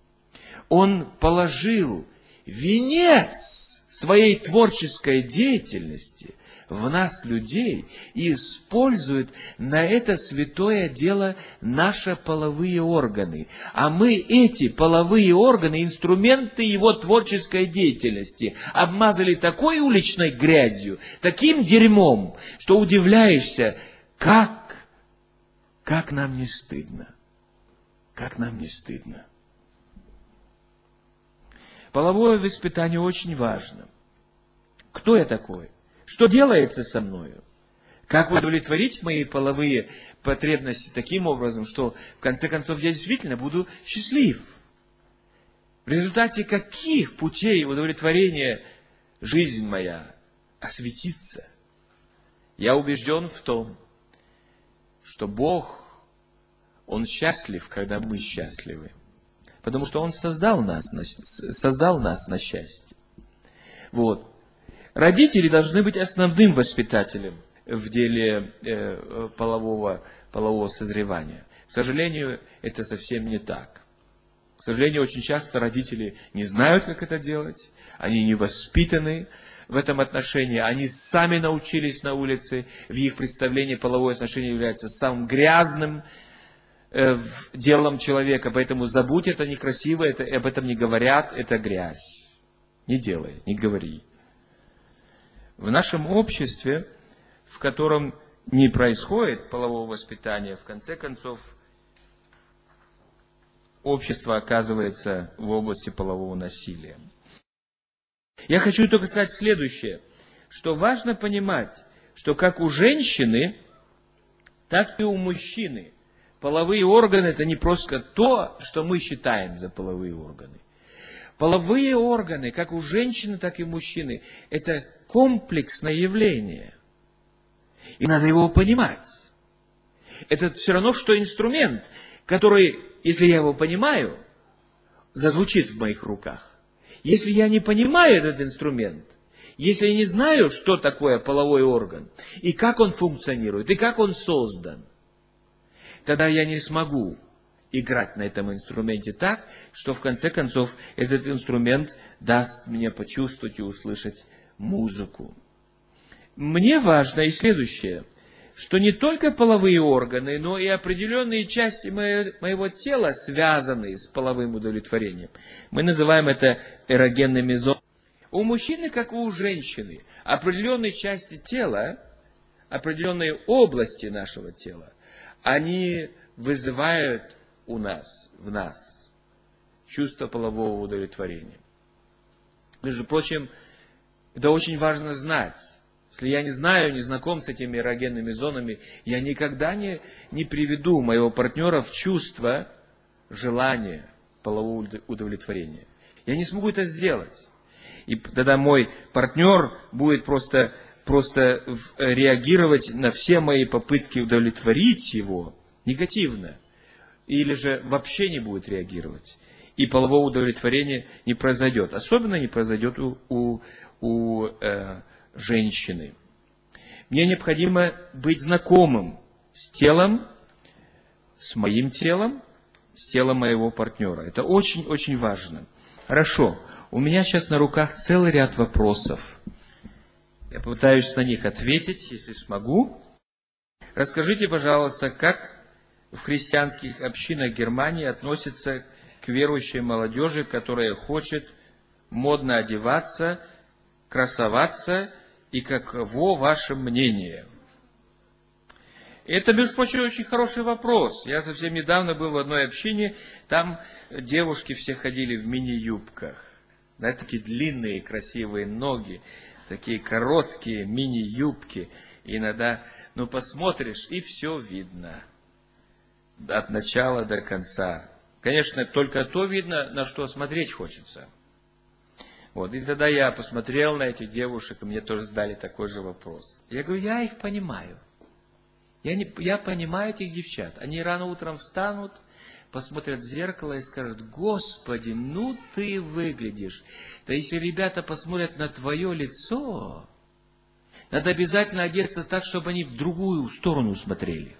Он положил венец своей творческой деятельности в нас, людей, и использует на это святое дело наши половые органы. А мы эти половые органы, инструменты его творческой деятельности, обмазали такой уличной грязью, таким дерьмом, что удивляешься, как, как нам не стыдно. Как нам не стыдно. Половое воспитание очень важно. Кто я такой? Что делается со мною? Как удовлетворить мои половые потребности таким образом, что в конце концов я действительно буду счастлив? В результате каких путей удовлетворения жизнь моя осветится? Я убежден в том, что Бог, Он счастлив, когда мы счастливы. Потому что Он создал нас, создал нас на счастье. Вот. Родители должны быть основным воспитателем в деле э, полового, полового созревания. К сожалению, это совсем не так. К сожалению, очень часто родители не знают, как это делать. Они не воспитаны в этом отношении. Они сами научились на улице. В их представлении половое отношение является самым грязным делом человека, поэтому забудь, это некрасиво, это, об этом не говорят, это грязь. Не делай, не говори. В нашем обществе, в котором не происходит полового воспитания, в конце концов, общество оказывается в области полового насилия. Я хочу только сказать следующее, что важно понимать, что как у женщины, так и у мужчины половые органы – это не просто то, что мы считаем за половые органы. Половые органы, как у женщины, так и у мужчины, это комплексное явление. И надо его понимать. Это все равно, что инструмент, который, если я его понимаю, зазвучит в моих руках. Если я не понимаю этот инструмент, Если я не знаю, что такое половой орган, и как он функционирует, и как он создан, тогда я не смогу играть на этом инструменте так, что в конце концов этот инструмент даст мне почувствовать и услышать музыку. Мне важно и следующее, что не только половые органы, но и определенные части моего тела связаны с половым удовлетворением. Мы называем это эрогенными зонами. У мужчины, как и у женщины, определенные части тела, определенные области нашего тела, они вызывают у нас, в нас, чувство полового удовлетворения. Между прочим, это очень важно знать. Если я не знаю, не знаком с этими эрогенными зонами, я никогда не, не приведу моего партнера в чувство желания полового удовлетворения. Я не смогу это сделать. И тогда мой партнер будет просто, просто реагировать на все мои попытки удовлетворить его негативно. Или же вообще не будет реагировать. И полового удовлетворения не произойдет. Особенно не произойдет у, у, у э, женщины. Мне необходимо быть знакомым с телом, с моим телом, с телом моего партнера. Это очень-очень важно. Хорошо. У меня сейчас на руках целый ряд вопросов. Я попытаюсь на них ответить, если смогу. Расскажите, пожалуйста, как в христианских общинах Германии относятся к верующей молодежи, которая хочет модно одеваться, красоваться, и каково ваше мнение? Это, между прочим, очень хороший вопрос. Я совсем недавно был в одной общине, там девушки все ходили в мини-юбках. Да, такие длинные красивые ноги, такие короткие мини-юбки. И иногда, ну, посмотришь, и все видно. От начала до конца. Конечно, только то видно, на что смотреть хочется. Вот, и тогда я посмотрел на этих девушек, и мне тоже задали такой же вопрос. Я говорю, я их понимаю. Я, не, я понимаю этих девчат. Они рано утром встанут, посмотрят в зеркало и скажут, Господи, ну ты выглядишь. Да если ребята посмотрят на твое лицо, надо обязательно одеться так, чтобы они в другую сторону смотрели.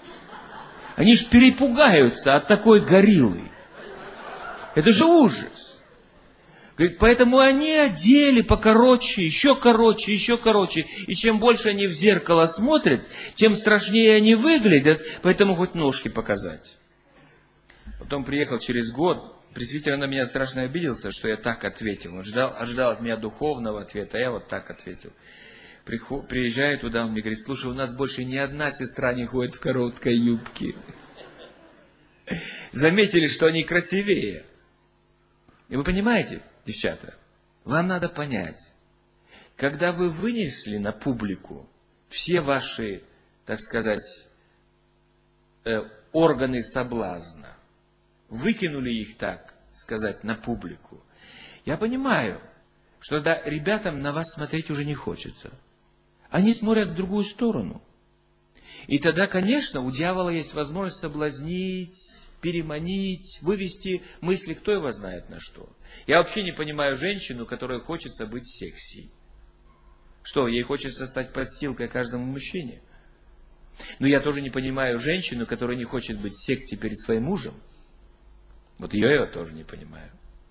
Они ж перепугаются от такой гориллы. Это же ужас. Говорит, поэтому они одели покороче, еще короче, еще короче. И чем больше они в зеркало смотрят, тем страшнее они выглядят, поэтому хоть ножки показать. Потом приехал через год, пресвитер на меня страшно обиделся, что я так ответил. Он ждал, ожидал от меня духовного ответа, а я вот так ответил. Приход, приезжаю туда, он мне говорит, слушай, у нас больше ни одна сестра не ходит в короткой юбке. Заметили, что они красивее. И вы понимаете, девчата, вам надо понять, когда вы вынесли на публику все ваши, так сказать, э, органы соблазна, выкинули их, так сказать, на публику, я понимаю, что да, ребятам на вас смотреть уже не хочется. Они смотрят в другую сторону. И тогда, конечно, у дьявола есть возможность соблазнить, переманить, вывести мысли, кто его знает на что. Я вообще не понимаю женщину, которой хочется быть секси. Что, ей хочется стать подстилкой каждому мужчине? Но я тоже не понимаю женщину, которая не хочет быть секси перед своим мужем. Вот ее я тоже не понимаю.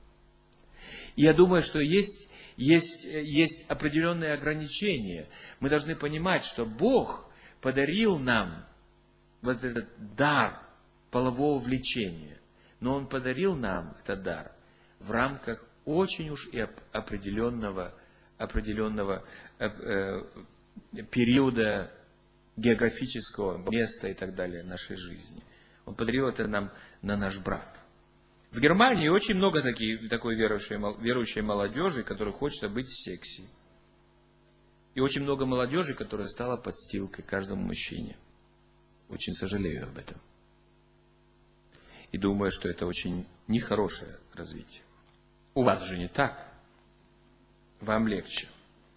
И я думаю, что есть, есть, есть определенные ограничения. Мы должны понимать, что Бог подарил нам вот этот дар полового влечения. Но Он подарил нам этот дар в рамках очень уж и определенного, определенного э, э, периода географического места и так далее нашей жизни. Он подарил это нам на наш брак. В Германии очень много таких, такой верующей, верующей молодежи, которая хочет быть секси. И очень много молодежи, которая стала подстилкой каждому мужчине. Очень сожалею об этом. И думаю, что это очень нехорошее развитие. У вас же не так. Вам легче.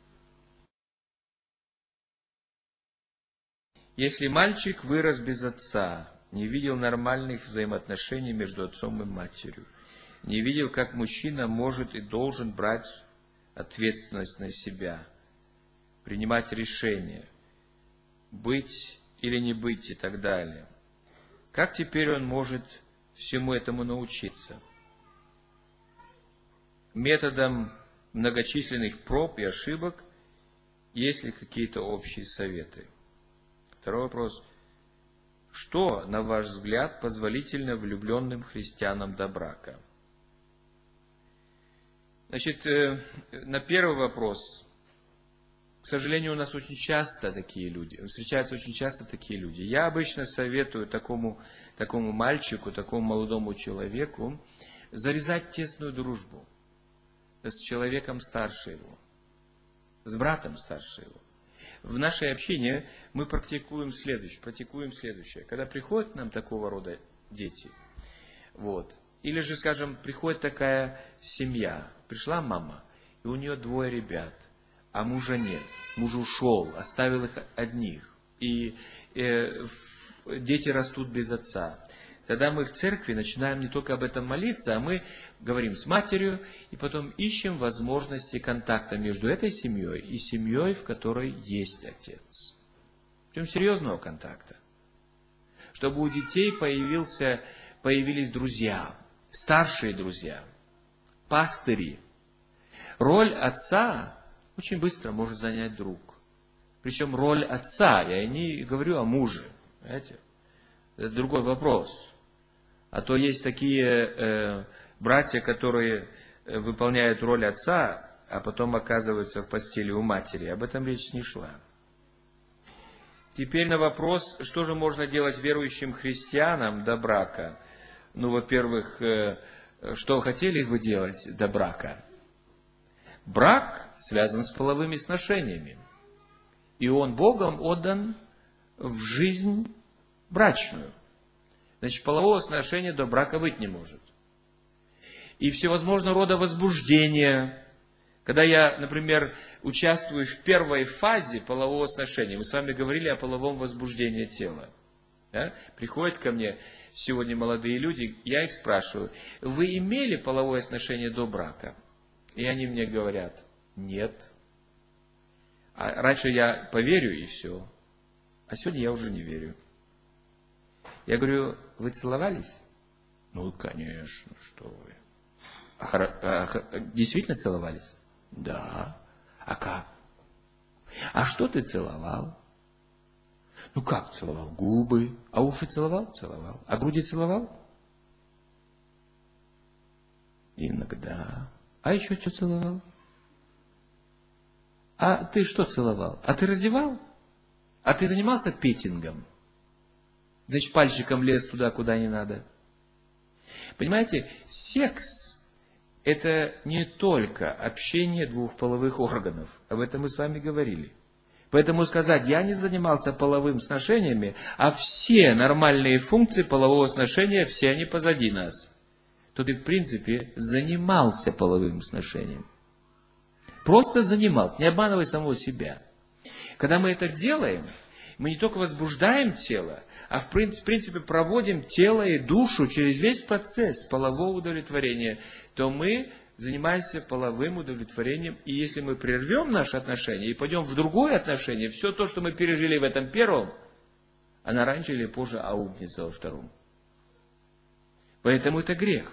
Если мальчик вырос без отца, не видел нормальных взаимоотношений между отцом и матерью, не видел, как мужчина может и должен брать ответственность на себя, принимать решения, быть или не быть и так далее. Как теперь он может всему этому научиться? Методом многочисленных проб и ошибок, есть ли какие-то общие советы? Второй вопрос. Что, на ваш взгляд, позволительно влюбленным христианам до брака? Значит, на первый вопрос. К сожалению, у нас очень часто такие люди, встречаются очень часто такие люди. Я обычно советую такому, такому мальчику, такому молодому человеку завязать тесную дружбу с человеком старше его, с братом старше его. В нашей общине мы практикуем следующее, практикуем следующее. Когда приходят к нам такого рода дети, вот, или же, скажем, приходит такая семья, пришла мама, и у нее двое ребят, а мужа нет, муж ушел, оставил их одних, и э, дети растут без отца. Тогда мы в церкви начинаем не только об этом молиться, а мы говорим с матерью, и потом ищем возможности контакта между этой семьей и семьей, в которой есть отец. Причем серьезного контакта. Чтобы у детей появился, появились друзья, старшие друзья, пастыри. Роль отца очень быстро может занять друг. Причем роль отца, я не говорю о муже, понимаете? Это другой вопрос. А то есть такие э, братья, которые выполняют роль отца, а потом оказываются в постели у матери. Об этом речь не шла. Теперь на вопрос, что же можно делать верующим христианам до брака. Ну, во-первых, э, что хотели вы делать до брака? Брак связан с половыми сношениями. И он Богом отдан в жизнь брачную. Значит, полового сношения до брака быть не может. И всевозможного рода возбуждения. Когда я, например, участвую в первой фазе полового сношения, мы с вами говорили о половом возбуждении тела. Да? Приходят ко мне сегодня молодые люди, я их спрашиваю, вы имели половое сношение до брака? И они мне говорят, нет. А раньше я поверю и все. А сегодня я уже не верю. Я говорю, вы целовались? Ну, конечно, что вы. А, а, действительно целовались? Да. А как? А что ты целовал? Ну, как целовал? Губы. А уши целовал? Целовал. А груди целовал? Иногда. А еще что целовал? А ты что целовал? А ты раздевал? А ты занимался петингом? Значит, пальчиком лез туда, куда не надо. Понимаете, секс – это не только общение двух половых органов. Об этом мы с вами говорили. Поэтому сказать, я не занимался половыми сношениями, а все нормальные функции полового сношения, все они позади нас. То ты, в принципе, занимался половым сношением. Просто занимался, не обманывай самого себя. Когда мы это делаем, мы не только возбуждаем тело, а в принципе проводим тело и душу через весь процесс полового удовлетворения, то мы занимаемся половым удовлетворением. И если мы прервем наши отношения и пойдем в другое отношение, все то, что мы пережили в этом первом, оно раньше или позже аукнется во втором. Поэтому это грех.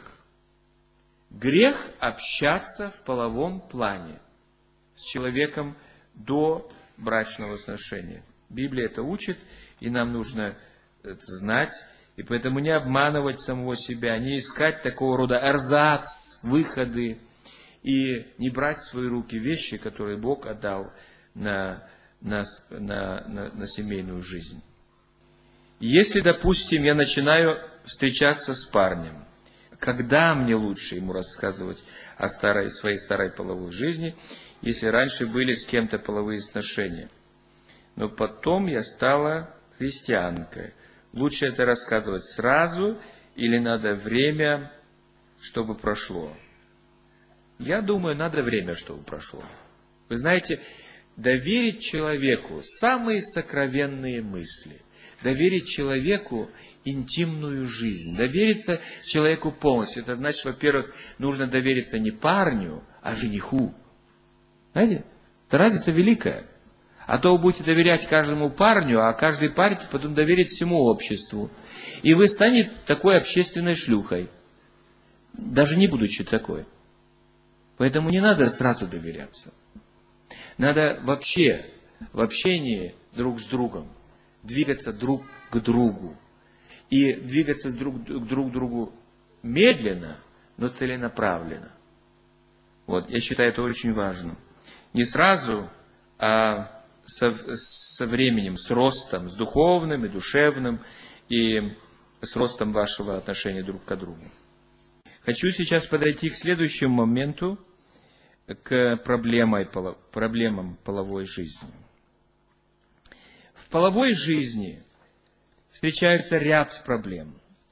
Грех общаться в половом плане с человеком до брачного сношения. Библия это учит, и нам нужно это знать, и поэтому не обманывать самого себя, не искать такого рода эрзац, выходы, и не брать в свои руки вещи, которые Бог отдал на, на, на, на, на семейную жизнь. Если, допустим, я начинаю встречаться с парнем, когда мне лучше ему рассказывать о старой, своей старой половой жизни, если раньше были с кем-то половые сношения? Но потом я стала христианкой. Лучше это рассказывать сразу или надо время, чтобы прошло? Я думаю, надо время, чтобы прошло. Вы знаете, доверить человеку самые сокровенные мысли, доверить человеку интимную жизнь, довериться человеку полностью. Это значит, во-первых, нужно довериться не парню, а жениху. Знаете, это разница великая. А то вы будете доверять каждому парню, а каждый парень потом доверит всему обществу. И вы станете такой общественной шлюхой, даже не будучи такой. Поэтому не надо сразу доверяться. Надо вообще в общении друг с другом двигаться друг к другу. И двигаться друг к друг другу медленно, но целенаправленно. Вот, я считаю это очень важно. Не сразу, а со, со временем, с ростом, с духовным и душевным, и с ростом вашего отношения друг к другу. Хочу сейчас подойти к следующему моменту, к проблемой, проблемам половой жизни. В половой жизни встречается ряд проблем.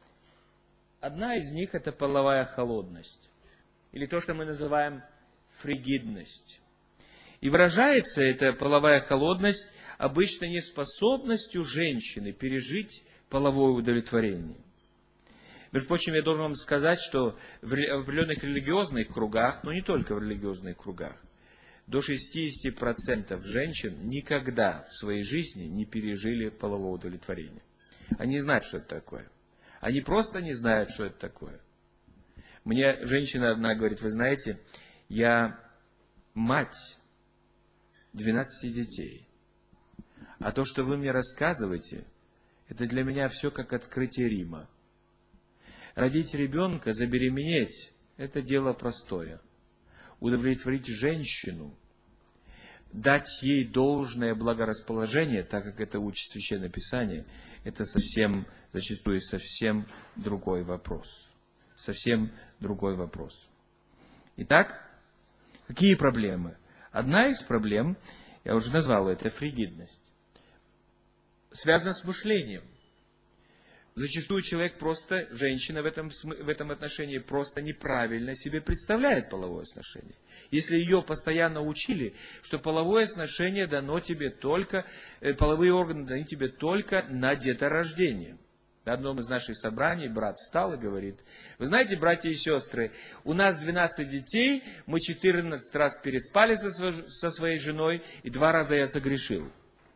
Одна из них – это половая холодность, или то, что мы называем фригидность. И выражается эта половая холодность обычно неспособностью женщины пережить половое удовлетворение. Между прочим, я должен вам сказать, что в определенных религиозных кругах, но не только в религиозных кругах, до шестьдесят процентов женщин никогда в своей жизни не пережили полового удовлетворения. Они не знают, что это такое. Они просто не знают, что это такое. Мне женщина одна говорит: вы знаете, я мать двенадцати детей. А то, что вы мне рассказываете, это для меня все как открытие Рима. Родить ребенка, забеременеть – это дело простое. Удовлетворить женщину, дать ей должное благорасположение, так как это учит Священное Писание, это совсем, зачастую совсем другой вопрос. Совсем другой вопрос. Итак, какие проблемы? Одна из проблем, я уже назвал это, фригидность, связана с мышлением. Зачастую человек просто, женщина в этом, в этом отношении просто неправильно себе представляет половое сношение. Если ее постоянно учили, что половое сношение дано тебе только, половые органы даны тебе только на деторождение. На одном из наших собраний брат встал и говорит: вы знаете, братья и сестры, у нас двенадцать детей, мы четырнадцать раз переспали со, со своей женой, и два раза я согрешил.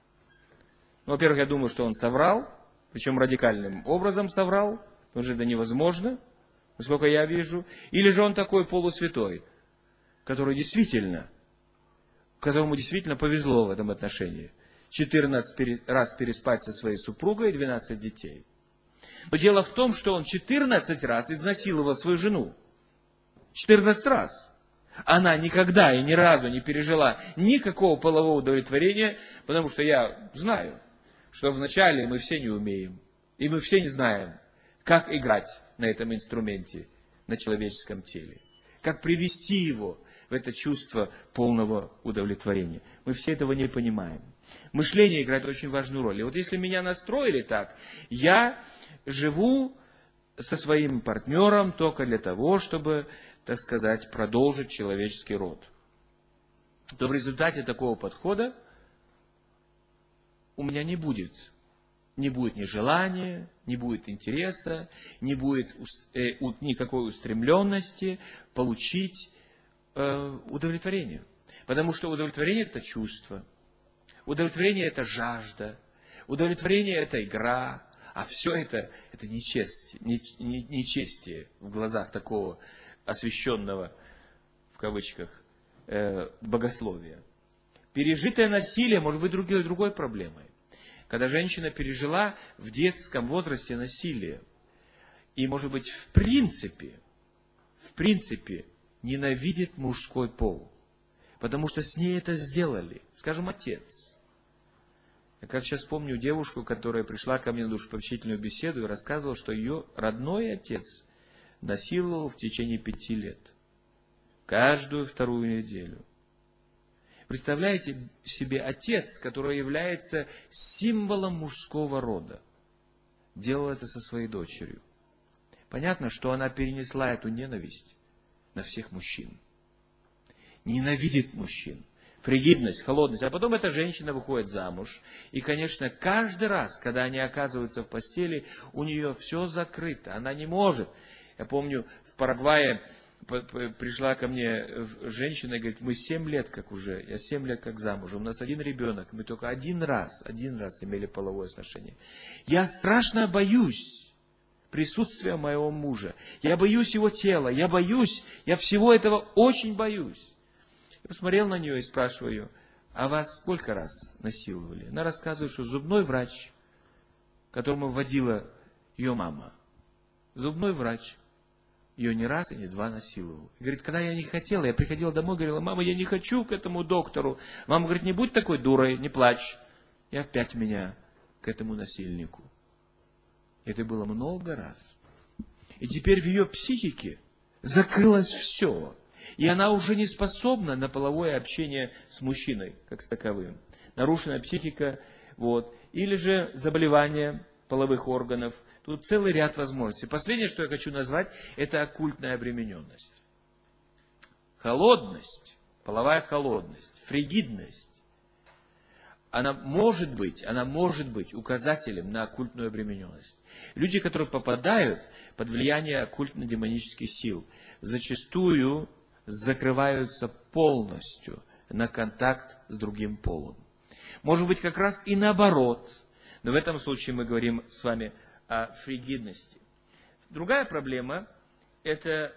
Ну, во-первых, я думаю, что он соврал. Причем радикальным образом соврал, потому что это невозможно, насколько я вижу. Или же он такой полусвятой, который действительно, которому действительно повезло в этом отношении. четырнадцать раз переспать со своей супругой и двенадцать детей. Но дело в том, что он четырнадцать раз изнасиловал свою жену. четырнадцать раз. Она никогда и ни разу не пережила никакого полового удовлетворения, потому что я знаю, что вначале мы все не умеем, и мы все не знаем, как играть на этом инструменте, на человеческом теле, как привести его в это чувство полного удовлетворения. Мы все этого не понимаем. Мышление играет очень важную роль. И вот если меня настроили так, я живу со своим партнером только для того, чтобы, так сказать, продолжить человеческий род, то в результате такого подхода у меня не будет. Не будет ни желания, не будет интереса, не будет э, никакой устремленности получить э, удовлетворение. Потому что удовлетворение – это чувство, удовлетворение – это жажда, удовлетворение – это игра, а все это – это нечестие, нечестие в глазах такого освященного, в кавычках, э, богословия. Пережитое насилие может быть другой, другой проблемой. Когда женщина пережила в детском возрасте насилие, и, может быть, в принципе, в принципе, ненавидит мужской пол, потому что с ней это сделали, скажем, отец. Я как сейчас помню девушку, которая пришла ко мне на душепрочительную беседу и рассказывала, что ее родной отец насиловал в течение пяти лет, каждую вторую неделю. Представляете себе, отец, который является символом мужского рода, делал это со своей дочерью. Понятно, что она перенесла эту ненависть на всех мужчин. Ненавидит мужчин. Фригидность, холодность. А потом эта женщина выходит замуж. И, конечно, каждый раз, когда они оказываются в постели, у нее все закрыто. Она не может. Я помню, в Парагвае пришла ко мне женщина и говорит, мы семь лет как уже, я семь лет как замужем, у нас один ребенок, мы только один раз, один раз имели половое сношение. Я страшно боюсь присутствия моего мужа, я боюсь его тела, я боюсь, я всего этого очень боюсь. Я посмотрел на нее и спрашиваю ее, а вас сколько раз насиловали? Она рассказывает, что зубной врач, которому водила ее мама, зубной врач, ее ни раз и ни два насиловал. И говорит, когда я не хотела, я приходила домой, говорила, мама, я не хочу к этому доктору. Мама говорит, не будь такой дурой, не плачь. И опять меня к этому насильнику. Это было много раз. И теперь в ее психике закрылось все. И она уже не способна на половое общение с мужчиной, как с таковым. Нарушена психика, вот. Или же заболевание половых органов. Тут целый ряд возможностей. Последнее, что я хочу назвать, это оккультная обремененность. Холодность, половая холодность, фригидность, она может быть, она может быть указателем на оккультную обремененность. Люди, которые попадают под влияние оккультно-демонических сил, зачастую закрываются полностью на контакт с другим полом. Может быть, как раз и наоборот. Но в этом случае мы говорим с вами о фригидности. Другая проблема – это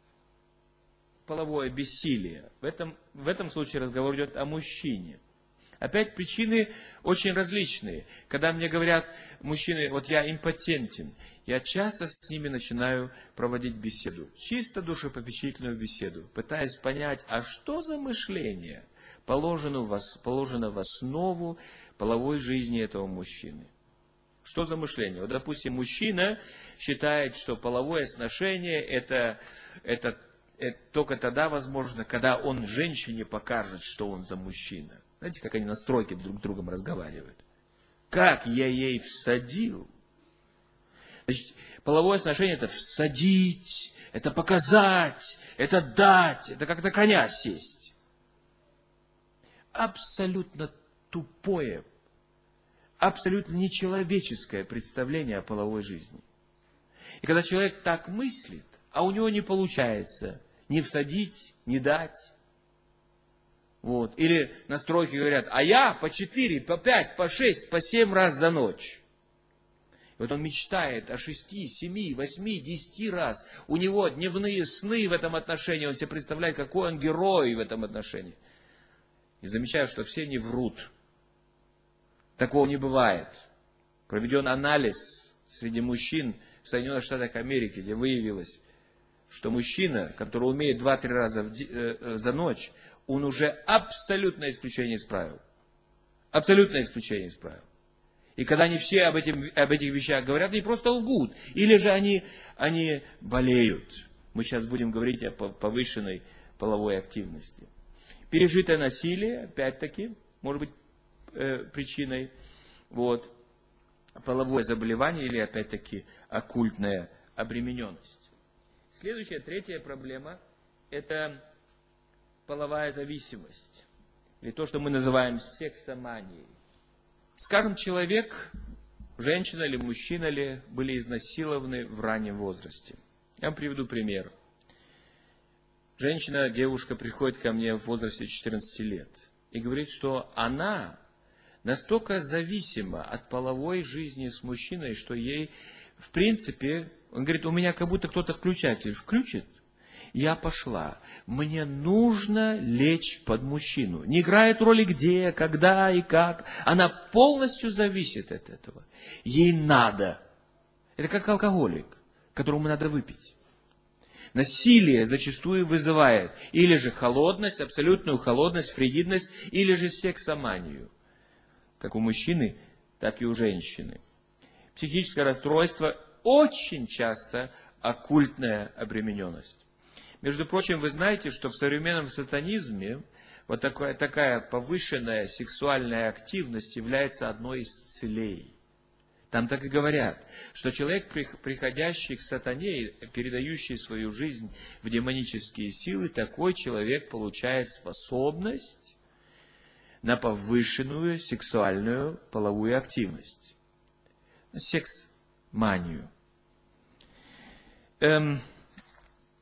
половое бессилие. В этом, в этом случае разговор идет о мужчине. Опять причины очень различные. Когда мне говорят мужчины, вот я импотентен, я часто с ними начинаю проводить беседу. Чисто душепопечительную беседу. Пытаясь понять, а что за мышление положено в, положено в основу половой жизни этого мужчины. Что за мышление? Вот, допустим, мужчина считает, что половое сношение это, это, это только тогда возможно, когда он женщине покажет, что он за мужчина. Знаете, как они на стройке друг с другом разговаривают? Как я ей всадил? Значит, половое сношение это всадить, это показать, это дать, это как на коня сесть. Абсолютно тупое, абсолютно нечеловеческое представление о половой жизни. И когда человек так мыслит, а у него не получается ни всадить, ни дать, вот. Или на стройке говорят, а я по четыре, по пять, по шесть, по семь раз за ночь. И вот он мечтает о шести, семи, восьми, десяти раз. У него дневные сны в этом отношении, он себе представляет, какой он герой в этом отношении. И замечаю, что все не врут. Такого не бывает. Проведен анализ среди мужчин в Соединенных Штатах Америки, где выявилось, что мужчина, который умеет два-три раза в ди- э, за ночь, он уже абсолютное исключение из правил. Абсолютное исключение из правил. И когда они все об, этим, об этих вещах говорят, они просто лгут. Или же они, они болеют. Мы сейчас будем говорить о повышенной половой активности. Пережитое насилие, опять-таки, может быть э, причиной. Вот. Половое заболевание или, опять-таки, оккультная обремененность. Следующая, третья проблема – это половая зависимость. Или то, что мы называем сексоманией. Скажем, человек, женщина или мужчина ли, были изнасилованы в раннем возрасте. Я вам приведу пример. Женщина, девушка приходит ко мне в возрасте четырнадцати лет и говорит, что она настолько зависима от половой жизни с мужчиной, что ей, в принципе, он говорит, у меня как будто кто-то включатель включит, я пошла. Мне нужно лечь под мужчину. Не играет роли где, когда и как. Она полностью зависит от этого. Ей надо. Это как алкоголик, которому надо выпить. Насилие зачастую вызывает или же холодность, абсолютную холодность, фригидность, или же сексоманию. Как у мужчины, так и у женщины. Психическое расстройство очень часто оккультная обремененность. Между прочим, вы знаете, что в современном сатанизме вот такая, такая повышенная сексуальная активность является одной из целей. Там так и говорят, что человек, приходящий к сатане, передающий свою жизнь в демонические силы, такой человек получает способность на повышенную сексуальную половую активность. Секс-манию. Эм,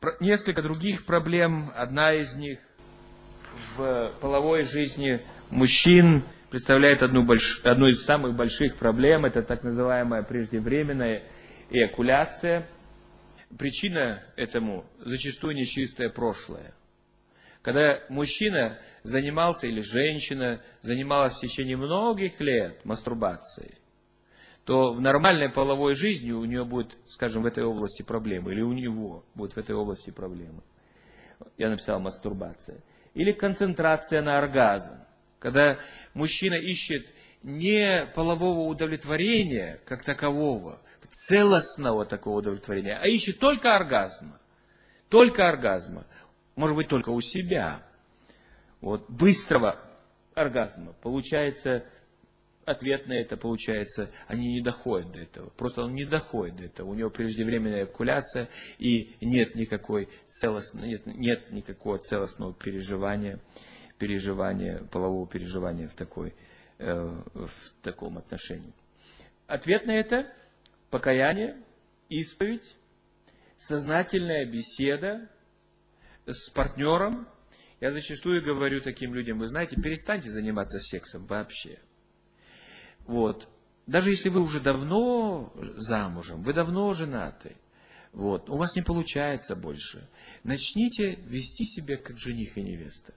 Несколько других проблем. Одна из них в половой жизни мужчин представляет одну, больш... одну из самых больших проблем. Это так называемая преждевременная эякуляция. Причина этому зачастую нечистое прошлое. Когда мужчина занимался, или женщина занималась в течение многих лет мастурбацией, то в нормальной половой жизни у нее будет, скажем, в этой области проблемы, или у него будет в этой области проблемы. Я написал мастурбация. Или концентрация на оргазм. Когда мужчина ищет не полового удовлетворения как такового, целостного такого удовлетворения, а ищет только оргазма. Только оргазма. Может быть, только у себя. Вот, быстрого оргазма. Получается, ответ на это получается, они не доходят до этого. Просто он не доходит до этого. У него преждевременная эякуляция, и нет никакой целостного, нет, нет никакого целостного переживания, переживания, полового переживания в, такой, э, в таком отношении. Ответ на это – покаяние, исповедь, сознательная беседа с партнером. Я зачастую говорю таким людям: вы знаете, перестаньте заниматься сексом вообще. Вот. Даже если вы уже давно замужем, вы давно женаты, вот, у вас не получается больше, начните вести себя как жених и невеста.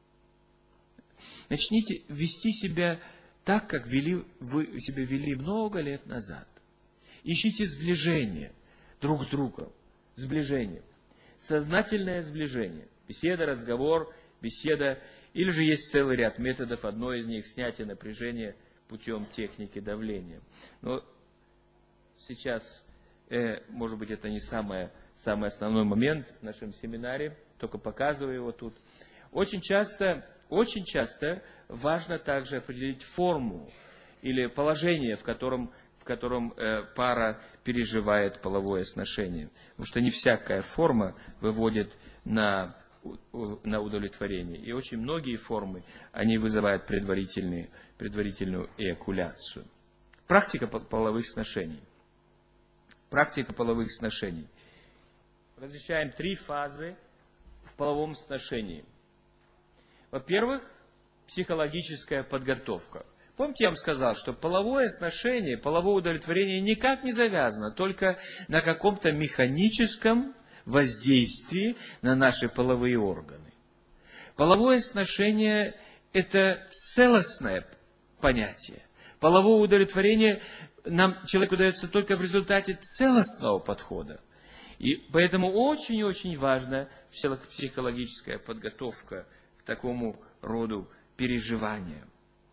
Начните вести себя так, как вели, вы себя вели много лет назад. Ищите сближение друг с другом, сближение. Сознательное сближение. Беседа, разговор, беседа. Или же есть целый ряд методов. Одно из них — снятие напряжения путем техники давления. Но сейчас, э, может быть, это не самый, самый основной момент в нашем семинаре, только показываю его тут. Очень часто, очень часто важно также определить форму или положение, в котором в котором э, пара переживает половое сношение. Потому что не всякая форма выводит на, на удовлетворение. И очень многие формы, они вызывают предварительные, предварительную эякуляцию. Практика половых сношений. Практика половых сношений. Различаем три фазы в половом сношении. Во-первых, психологическая подготовка. Помните, я вам сказал, что половое сношение, половое удовлетворение никак не завязано только на каком-то механическом воздействии на наши половые органы. Половое сношение – это целостное понятие. Половое удовлетворение нам, человеку дается только в результате целостного подхода. И поэтому очень и очень важна психологическая подготовка к такому роду переживаниям.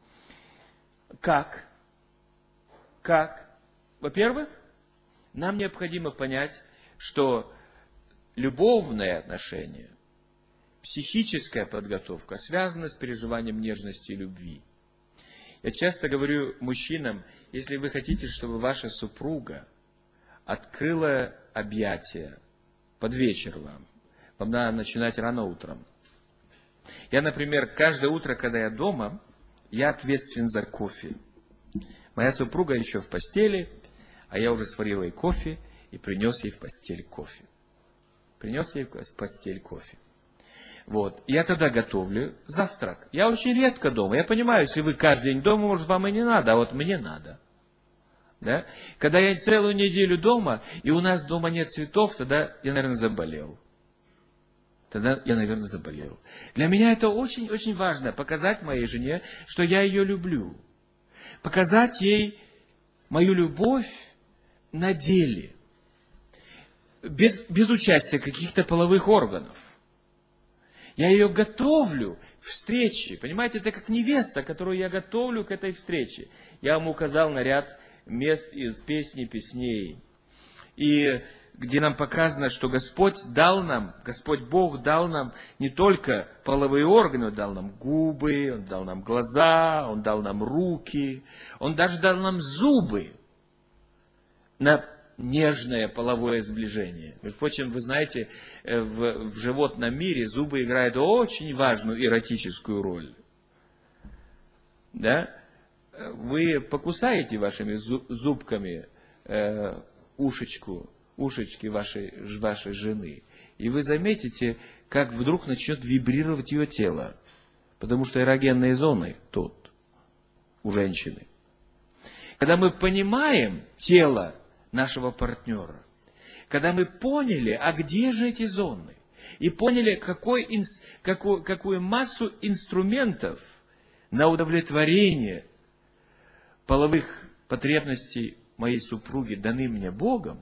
Как? Как? Во-первых, нам необходимо понять, что любовные отношения, психическая подготовка связана с переживанием нежности и любви. Я часто говорю мужчинам: если вы хотите, чтобы ваша супруга открыла объятия под вечер вам, вам надо начинать рано утром. Я, например, каждое утро, когда я дома, я ответственен за кофе. Моя супруга еще в постели, а я уже сварил ей кофе и принес ей в постель кофе. Принес ей в постель кофе. Вот. Я тогда готовлю завтрак. Я очень редко дома. Я понимаю, если вы каждый день дома, может, вам и не надо, а вот мне надо. Да? Когда я целую неделю дома, и у нас дома нет цветов, тогда я, наверное, заболел. Тогда я, наверное, заболел. Для меня это очень-очень важно, показать моей жене, что я ее люблю. Показать ей мою любовь на деле. Без, без участия каких-то половых органов. Я ее готовлю к встрече. Понимаете, это как невеста, которую я готовлю к этой встрече. Я вам указал на ряд мест из песни песней. И где нам показано, что Господь дал нам, Господь Бог дал нам не только половые органы, Он дал нам губы, Он дал нам глаза, Он дал нам руки, Он даже дал нам зубы на нежное половое сближение. Между прочим, вы знаете, в, в животном мире зубы играют очень важную эротическую роль. Да? Вы покусаете вашими зубками э, ушечку, ушечки вашей, вашей жены, И вы заметите, как вдруг начнет вибрировать ее тело. Потому что эрогенные зоны тут, у женщины. Когда мы понимаем тело нашего партнера, когда мы поняли, а где же эти зоны, и поняли, какой, какую, какую массу инструментов на удовлетворение половых потребностей моей супруги даны мне Богом,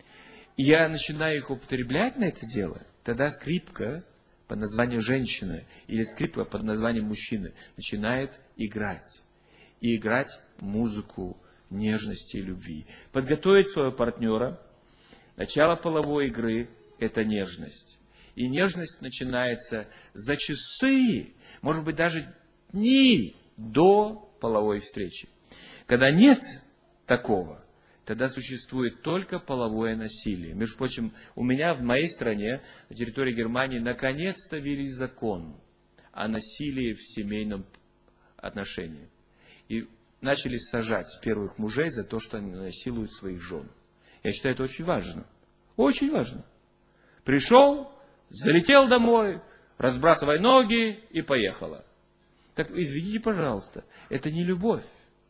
и я начинаю их употреблять на это дело, тогда скрипка под названием женщина или скрипка под названием мужчины начинает играть. И играть музыку нежности и любви. Подготовить своего партнера. Начало половой игры – это нежность. И нежность начинается за часы, может быть, даже дни до половой встречи. Когда нет такого, тогда существует только половое насилие. Между прочим, у меня в моей стране, на территории Германии, наконец-то ввели закон о насилии в семейном отношении. И начали сажать первых мужей за то, что они насилуют своих жен. Я считаю, это очень важно. Очень важно. Пришел, залетел домой, разбрасывай ноги и поехала. Так, извините, пожалуйста, это не любовь.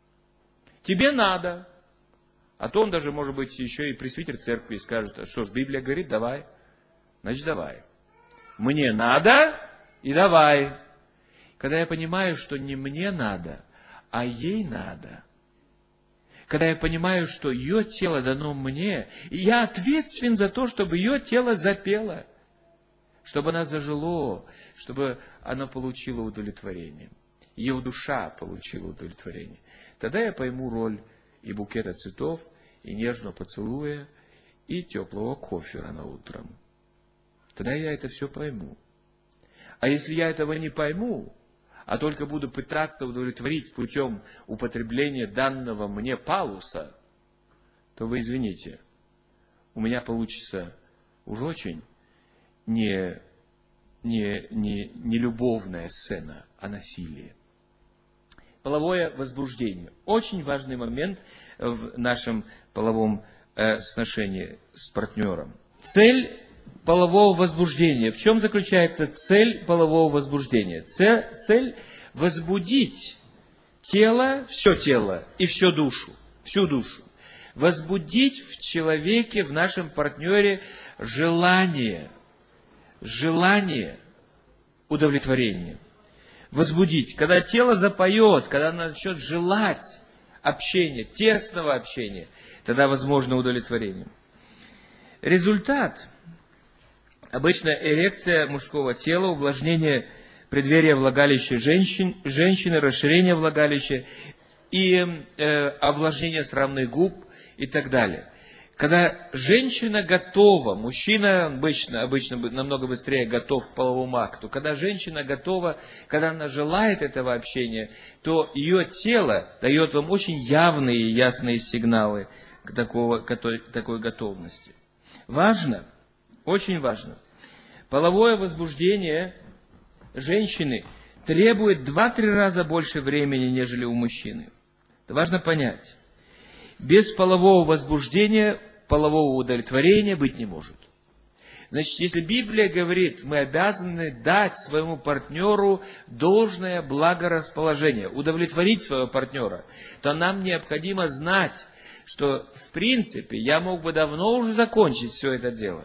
Тебе надо. А то он даже, может быть, еще и пресвитер церкви скажет, а что ж, Библия говорит, давай. Значит, давай. Мне надо и давай. Когда я понимаю, что не мне надо, а ей надо. Когда я понимаю, что ее тело дано мне, и я ответственен за то, чтобы ее тело запело, чтобы она зажило, чтобы она получила удовлетворение. Ее душа получила удовлетворение. Тогда я пойму роль и букета цветов, и нежного поцелуя, и теплого кофе рано утром. Тогда я это все пойму. А если я этого не пойму, а только буду пытаться удовлетворить путем употребления данного мне палуса, то вы извините, у меня получится уж очень не, не, не, не любовная сцена, а насилие. Половое возбуждение. Очень важный момент в нашем половом э, сношении с партнером. Цель полового возбуждения. В чем заключается цель полового возбуждения? Цель, цель возбудить тело, все тело и всю душу, всю душу. Возбудить в человеке, в нашем партнере желание, желание удовлетворения. Возбудить. Когда тело запоет, когда оно начнет желать общения, тесного общения, тогда возможно удовлетворение. Результат. Обычно эрекция мужского тела, увлажнение преддверия влагалища женщин, женщины, расширение влагалища и э, овлажнение срамных губ и так далее. Когда женщина готова, мужчина обычно, обычно намного быстрее готов к половому акту. Когда женщина готова, когда она желает этого общения, то ее тело дает вам очень явные и ясные сигналы к такого, к такой готовности. Важно, очень важно. Половое возбуждение женщины требует два-три раза больше времени, нежели у мужчины. Это важно понять. Без полового возбуждения полового удовлетворения быть не может. Значит, если Библия говорит, мы обязаны дать своему партнеру должное благорасположение, удовлетворить своего партнера, то нам необходимо знать, что в принципе я мог бы давно уже закончить все это дело.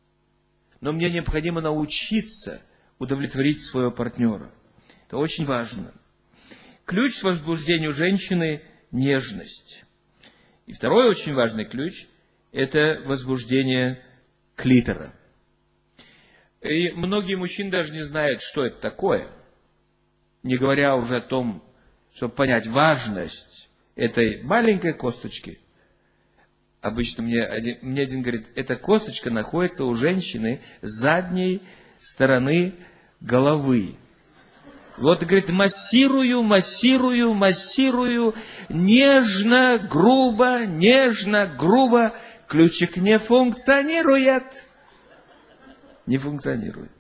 Но мне необходимо научиться удовлетворить своего партнера. Это очень важно. Ключ к возбуждению женщины – нежность. И второй очень важный ключ – это возбуждение клитора. И многие мужчины даже не знают, что это такое, не говоря уже о том, чтобы понять важность этой маленькой косточки. Обычно мне один, мне один говорит, эта косточка находится у женщины с задней стороны головы. Вот, говорит, массирую, массирую, массирую, нежно, грубо, нежно, грубо. Ключик не функционирует. Не функционирует.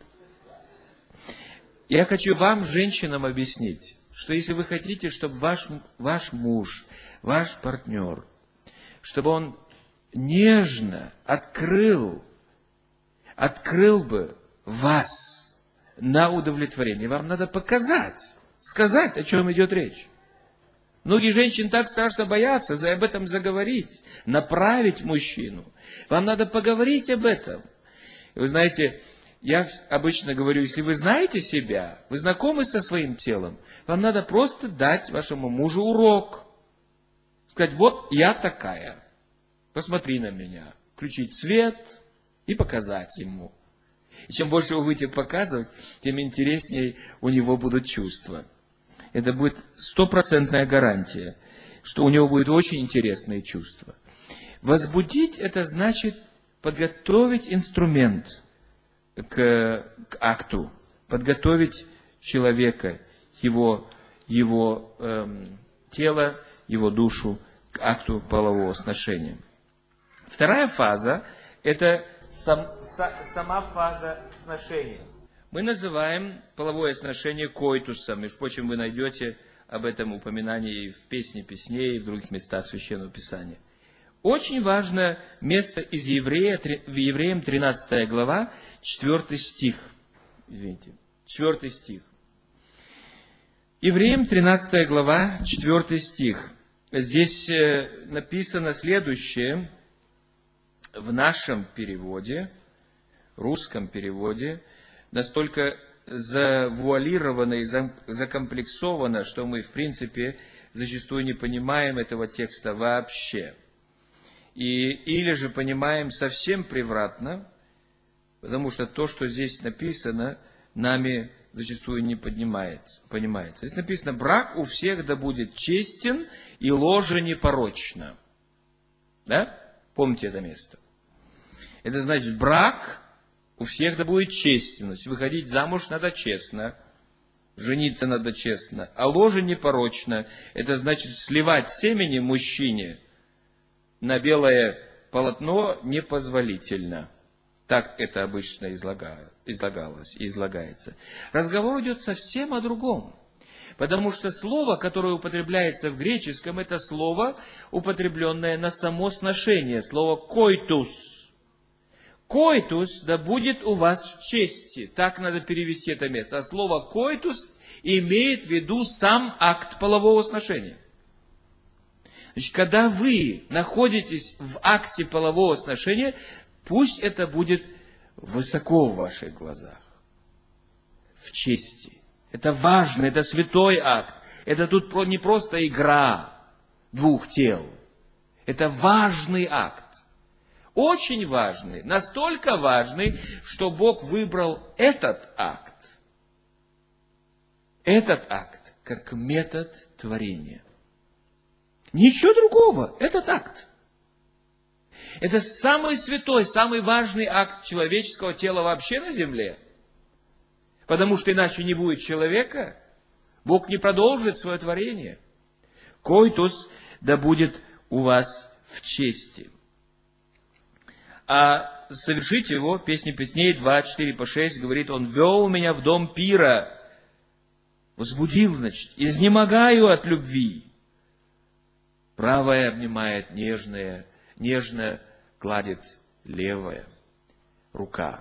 Я хочу вам, женщинам, объяснить, что если вы хотите, чтобы ваш, ваш муж, ваш партнер, чтобы он нежно открыл, открыл бы вас на удовлетворение. Вам надо показать, сказать, о чем идет речь. Многие женщины так страшно боятся за об этом заговорить, направить мужчину. Вам надо поговорить об этом. И вы знаете, я обычно говорю, если вы знаете себя, вы знакомы со своим телом, вам надо просто дать вашему мужу урок. Сказать, вот я такая, посмотри на меня, включить свет и показать ему. И чем больше вы будете показывать, тем интереснее у него будут чувства. Это будет стопроцентная гарантия, что у него будут очень интересные чувства. Возбудить – это значит подготовить инструмент к, к акту, подготовить человека, его, его эм, тело, его душу к акту полового сношения. Вторая фаза – это сам, са, сама фаза сношения. Мы называем половое сношение койтусом. Между прочим, вы найдете об этом упоминание и в Песне Песней, и в других местах Священного Писания. Очень важное место из Еврея, в Евреям тринадцатая глава, четвёртый стих. Извините, четвёртый стих. Евреям тринадцатая глава, четвёртый стих. Здесь написано следующее в нашем переводе, русском переводе, настолько завуалировано и закомплексовано, что мы, в принципе, зачастую не понимаем этого текста вообще. И, или же понимаем совсем превратно, потому что то, что здесь написано, нами зачастую не поднимается, понимается. Здесь написано, брак у всех да будет честен и ложе непорочно. Да? Помните это место? Это значит, брак у всех да будет честность. Выходить замуж надо честно. Жениться надо честно. А ложе непорочно. Это значит сливать семени мужчине на белое полотно непозволительно. Так это обычно излагалось и излагается. Разговор идет совсем о другом. Потому что слово, которое употребляется в греческом, это слово, употребленное на само сношение. Слово «койтус». Койтус да будет у вас в чести. Так надо перевести это место. А слово койтус имеет в виду сам акт полового сношения. Значит, когда вы находитесь в акте полового сношения, пусть это будет высоко в ваших глазах. В чести. Это важно, это святой акт. Это тут не просто игра двух тел. Это важный акт. Очень важный, настолько важный, что Бог выбрал этот акт, этот акт, как метод творения. Ничего другого, этот акт. Это самый святой, самый важный акт человеческого тела вообще на земле. Потому что иначе не будет человека, Бог не продолжит свое творение. Койтус да будет у вас в чести. А совершить его, Песни Песней два, четыре по шесть, говорит, он вел меня в дом пира, возбудил, значит, изнемогаю от любви. Правая обнимает нежное, нежно гладит левая рука.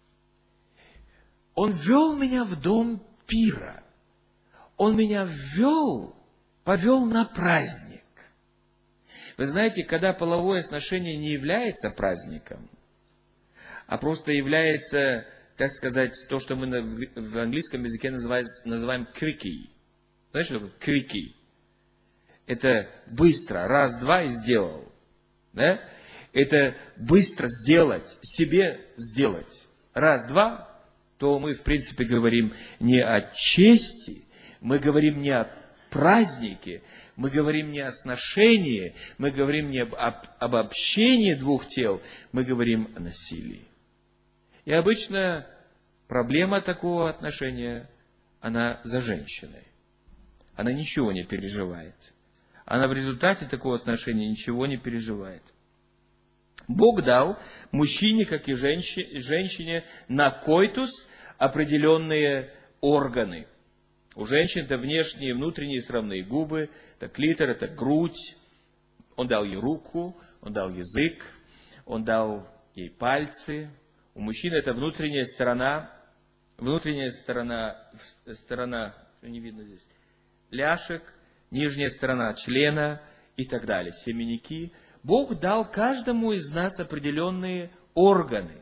Он вел меня в дом пира. Он меня ввел, повел на праздник. Вы знаете, когда половое сношение не является праздником, а просто является, так сказать, то, что мы в английском языке называем, называем quickie. Знаете, что такое quickie? Это быстро, раз-два и сделал. Да? Это быстро сделать, себе сделать. Раз-два, то мы, в принципе, говорим не о чести, мы говорим не о празднике, мы говорим не о сношении, мы говорим не об, об, об общении двух тел, мы говорим о насилии. И обычно проблема такого отношения, она за женщиной. Она ничего не переживает. Она в результате такого отношения ничего не переживает. Бог дал мужчине, как и женщине, на койтус определенные органы. У женщин это внешние и внутренние срамные губы, это клитор, это грудь. Он дал ей руку, он дал язык, он дал ей пальцы, У мужчины это внутренняя сторона, внутренняя сторона, сторона, что не видно здесь, ляшек, нижняя сторона члена и так далее, семенники. Бог дал каждому из нас определенные органы.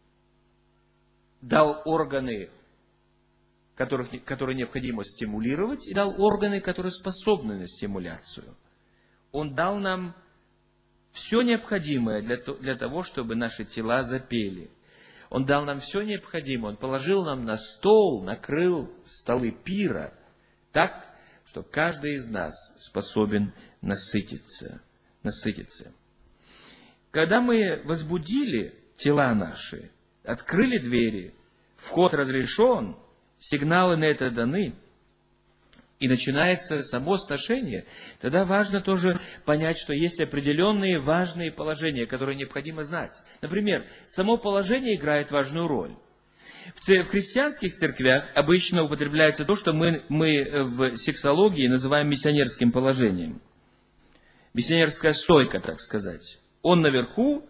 Дал органы, которых, которые необходимо стимулировать, и дал органы, которые способны на стимуляцию. Он дал нам все необходимое для, для того, чтобы наши тела запели. Он дал нам все необходимое. Он положил нам на стол, накрыл столы пира так, что каждый из нас способен насытиться. насытиться. Когда мы возбудили тела наши, открыли двери, вход разрешен, сигналы на это даны, и начинается само сношение, тогда важно тоже понять, что есть определенные важные положения, которые необходимо знать. Например, само положение играет важную роль. В, цер- в христианских церквях обычно употребляется то, что мы, мы в сексологии называем миссионерским положением. Миссионерская стойка, так сказать. Он наверху,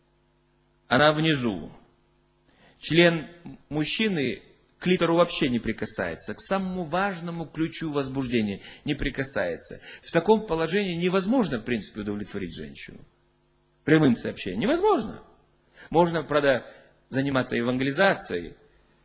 она внизу. Член мужчины к клитору вообще не прикасается, к самому важному ключу возбуждения не прикасается. В таком положении невозможно, в принципе, удовлетворить женщину. Прямым сообщением невозможно. Можно, правда, заниматься евангелизацией,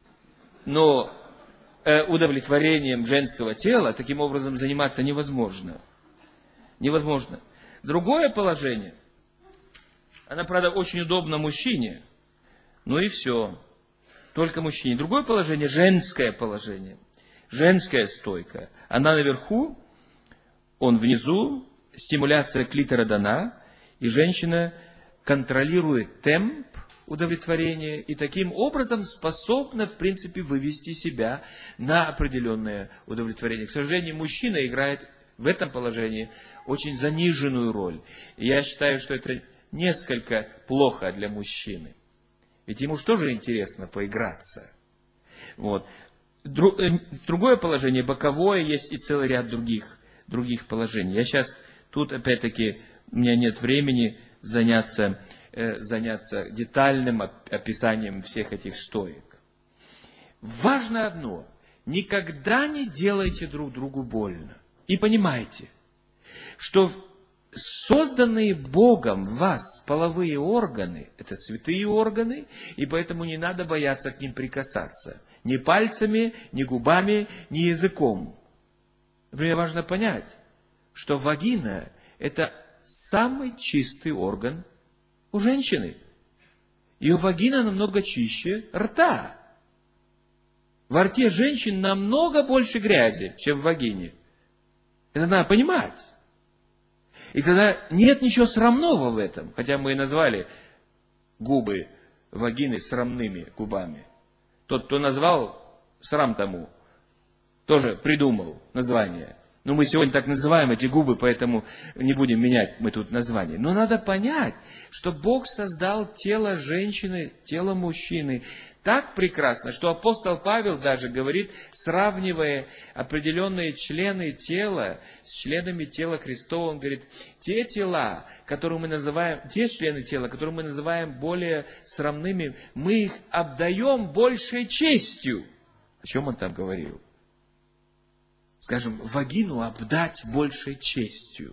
но э, удовлетворением женского тела таким образом заниматься невозможно. Невозможно. Другое положение, она, правда, очень удобна мужчине, ну и все. Только мужчине. Другое положение, женское положение. Женская стойка. Она наверху, он внизу, стимуляция клитора дана, и женщина контролирует темп удовлетворения и таким образом способна, в принципе, вывести себя на определенное удовлетворение. К сожалению, мужчина играет в этом положении очень заниженную роль. И я считаю, что это несколько плохо для мужчины. Ведь ему же тоже интересно поиграться. Вот. Другое положение, боковое, есть и целый ряд других, других положений. Я сейчас, тут опять-таки, у меня нет времени заняться, э, заняться детальным описанием всех этих стоек. Важно одно, никогда не делайте друг другу больно. И понимайте, что созданные Богом в вас половые органы, это святые органы, и поэтому не надо бояться к ним прикасаться. Ни пальцами, ни губами, ни языком. Например, важно понять, что вагина – это самый чистый орган у женщины. Ее вагина намного чище рта. Во рте женщин намного больше грязи, чем в вагине. Это надо понимать. И тогда нет ничего срамного в этом, хотя мы и назвали губы вагины срамными губами. Тот, кто назвал, срам тому, тоже придумал название. Но мы сегодня так называем эти губы, поэтому не будем менять мы тут название. Но надо понять, что Бог создал тело женщины, тело мужчины так прекрасно, что апостол Павел даже говорит, сравнивая определенные члены тела с членами тела Христова, он говорит, те тела, которые мы называем, те члены тела, которые мы называем более срамными, мы их обдаем большей честью. О чем он там говорил? Скажем, вагину обдать большей честью.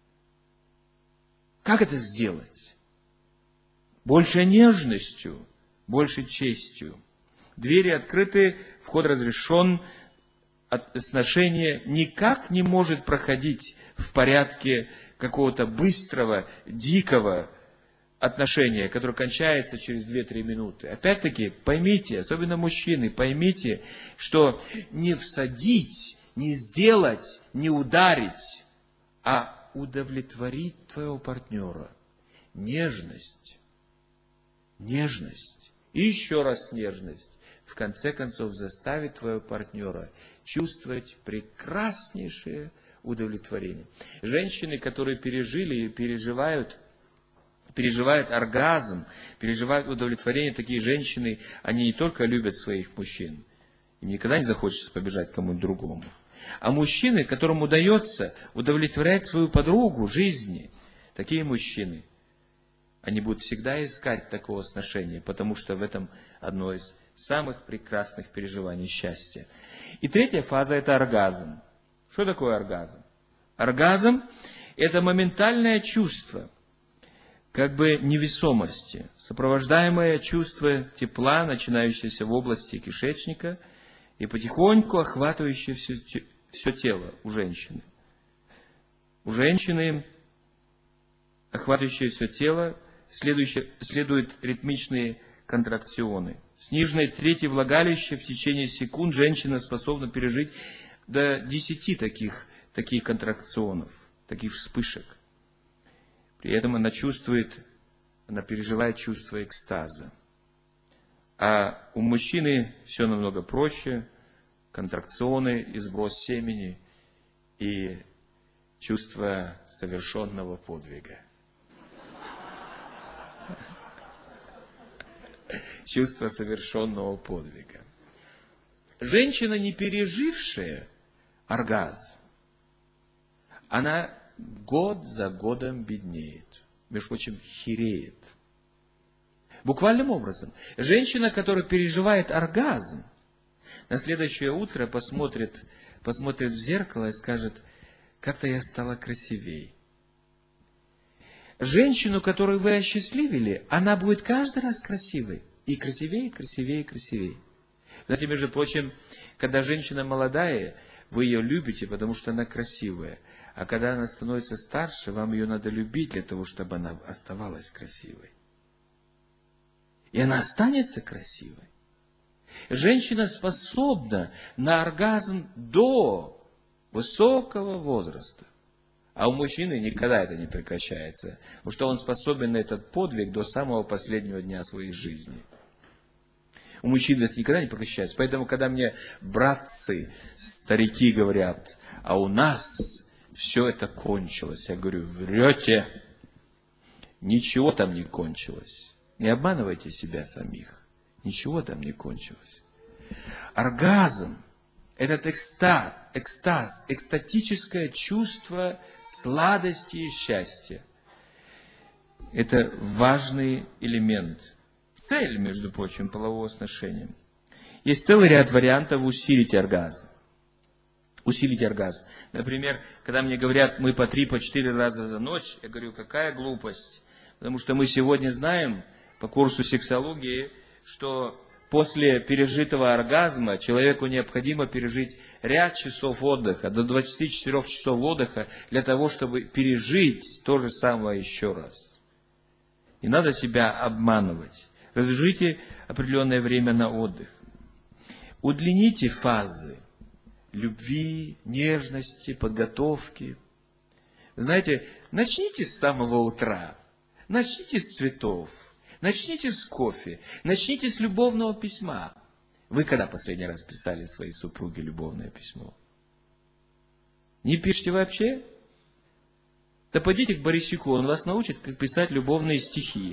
Как это сделать? Большей нежностью, большей честью. Двери открыты, вход разрешен, сношение никак не может проходить в порядке какого-то быстрого, дикого отношения, которое кончается через две-три минуты. Опять-таки, поймите, особенно мужчины, поймите, что не всадить, не сделать, не ударить, а удовлетворить твоего партнера. Нежность. Нежность. И еще раз нежность. В конце концов, заставит твоего партнера чувствовать прекраснейшее удовлетворение. Женщины, которые пережили и переживают, переживают оргазм, переживают удовлетворение, такие женщины, они не только любят своих мужчин, им никогда не захочется побежать к кому-нибудь другому. А мужчины, которым удается удовлетворять свою подругу жизни, такие мужчины, Они будут всегда искать такого сношения, потому что в этом одно из самых прекрасных переживаний счастья. И третья фаза – это оргазм. Что такое оргазм? Оргазм – это моментальное чувство, как бы невесомости, сопровождаемое чувство тепла, начинающееся в области кишечника и потихоньку охватывающее все, все тело у женщины. У женщины, охватывающее все тело, следуют ритмичные контракционы. С нижней трети влагалища в течение секунд женщина способна пережить до десяти таких, таких контракционов, таких вспышек. При этом она чувствует, она переживает чувство экстаза. А у мужчины все намного проще. Контракционы и сброс семени и чувство совершенного подвига. Чувство совершенного подвига. Женщина, не пережившая оргазм, она год за годом беднеет. Между прочим, хереет. Буквальным образом. Женщина, которая переживает оргазм, на следующее утро посмотрит, посмотрит в зеркало и скажет: как-то я стала красивей. Женщину, которую вы осчастливили, она будет каждый раз красивой. И красивее, и красивее, и красивее. Знаете, между прочим, когда женщина молодая, вы ее любите, потому что она красивая. А когда она становится старше, вам ее надо любить для того, чтобы она оставалась красивой. И она останется красивой. Женщина способна на оргазм до высокого возраста. А у мужчины никогда это не прекращается. Потому что он способен на этот подвиг до самого последнего дня своей жизни. У мужчин это никогда не прекращается. Поэтому, когда мне братцы, старики говорят: а у нас все это кончилось. Я говорю: врете. Ничего там не кончилось. Не обманывайте себя самих. Ничего там не кончилось. Оргазм – этот экстаз, экстаз, экстатическое чувство сладости и счастья. Это важный элемент. Цель, между прочим, полового сношения. Есть целый ряд вариантов усилить оргазм. Усилить оргазм. Например, когда мне говорят: мы по три, по четыре раза за ночь, я говорю: какая глупость. Потому что мы сегодня знаем по курсу сексологии, что после пережитого оргазма человеку необходимо пережить ряд часов отдыха, до двадцати четырёх часов отдыха, для того, чтобы пережить то же самое еще раз. Не надо себя обманывать. Разрешите определенное время на отдых. Удлините фазы любви, нежности, подготовки. Знаете, начните с самого утра. Начните с цветов. Начните с кофе. Начните с любовного письма. Вы когда последний раз писали своей супруге любовное письмо? Не пишете вообще? Да пойдите к Борисюку, он вас научит, как писать любовные стихи.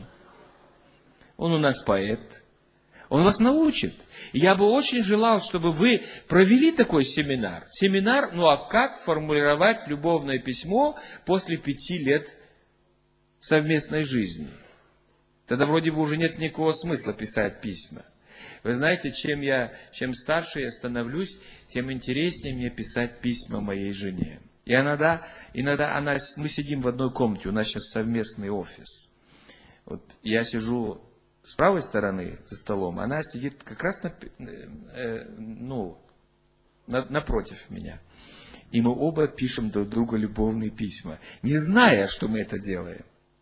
Он у нас поэт. Он вас научит. Я бы очень желал, чтобы вы провели такой семинар. Семинар, ну а как формулировать любовное письмо после пяти лет совместной жизни? Тогда вроде бы уже нет никакого смысла писать письма. Вы знаете, чем я, чем старше я становлюсь, тем интереснее мне писать письма моей жене. И иногда, иногда она, мы сидим в одной комнате, у нас сейчас совместный офис. Вот я сижу с правой стороны за столом, она сидит как раз на, э, ну, на, напротив меня. И мы оба пишем друг другу любовные письма, не зная, что мы это делаем.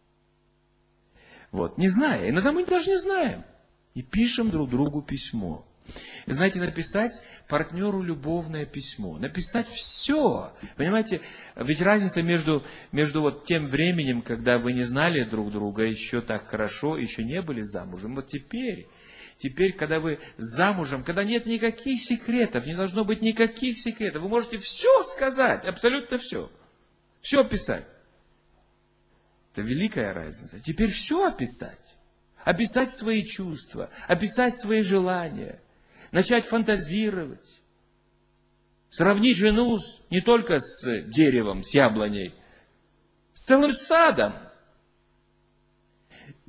Вот, не зная. Иногда мы даже не знаем. И пишем друг другу письмо. И знаете, написать партнеру любовное письмо. Написать все. Понимаете, ведь разница между, между вот тем временем, когда вы не знали друг друга еще так хорошо, еще не были замужем. Вот теперь, теперь, когда вы замужем, когда нет никаких секретов, не должно быть никаких секретов, вы можете все сказать, абсолютно все. Все описать. Это великая разница. Теперь все описать. Описать свои чувства, описать свои желания, начать фантазировать, сравнить жену не только с деревом, с яблоней, с целым садом.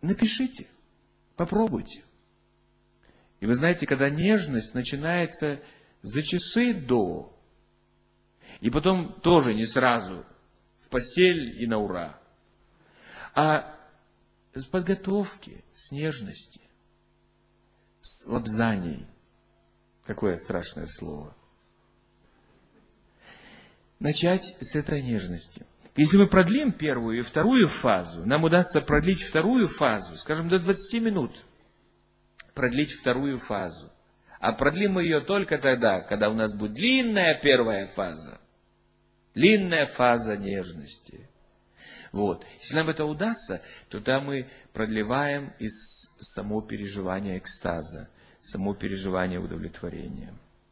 Напишите, попробуйте. И вы знаете, когда нежность начинается за часы до, и потом тоже не сразу, в постель и на ура, а с подготовки, с нежности, с лобзаний. Какое страшное слово. Начать с этой нежности. Если мы продлим первую и вторую фазу, нам удастся продлить вторую фазу, скажем, до двадцати минут. Продлить вторую фазу. А продлим мы ее только тогда, когда у нас будет длинная первая фаза. Длинная фаза нежности. Вот. Если нам это удастся, то тогда мы продлеваем и само переживание экстаза, само переживание удовлетворения.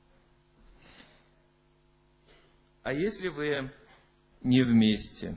А если вы не вместе?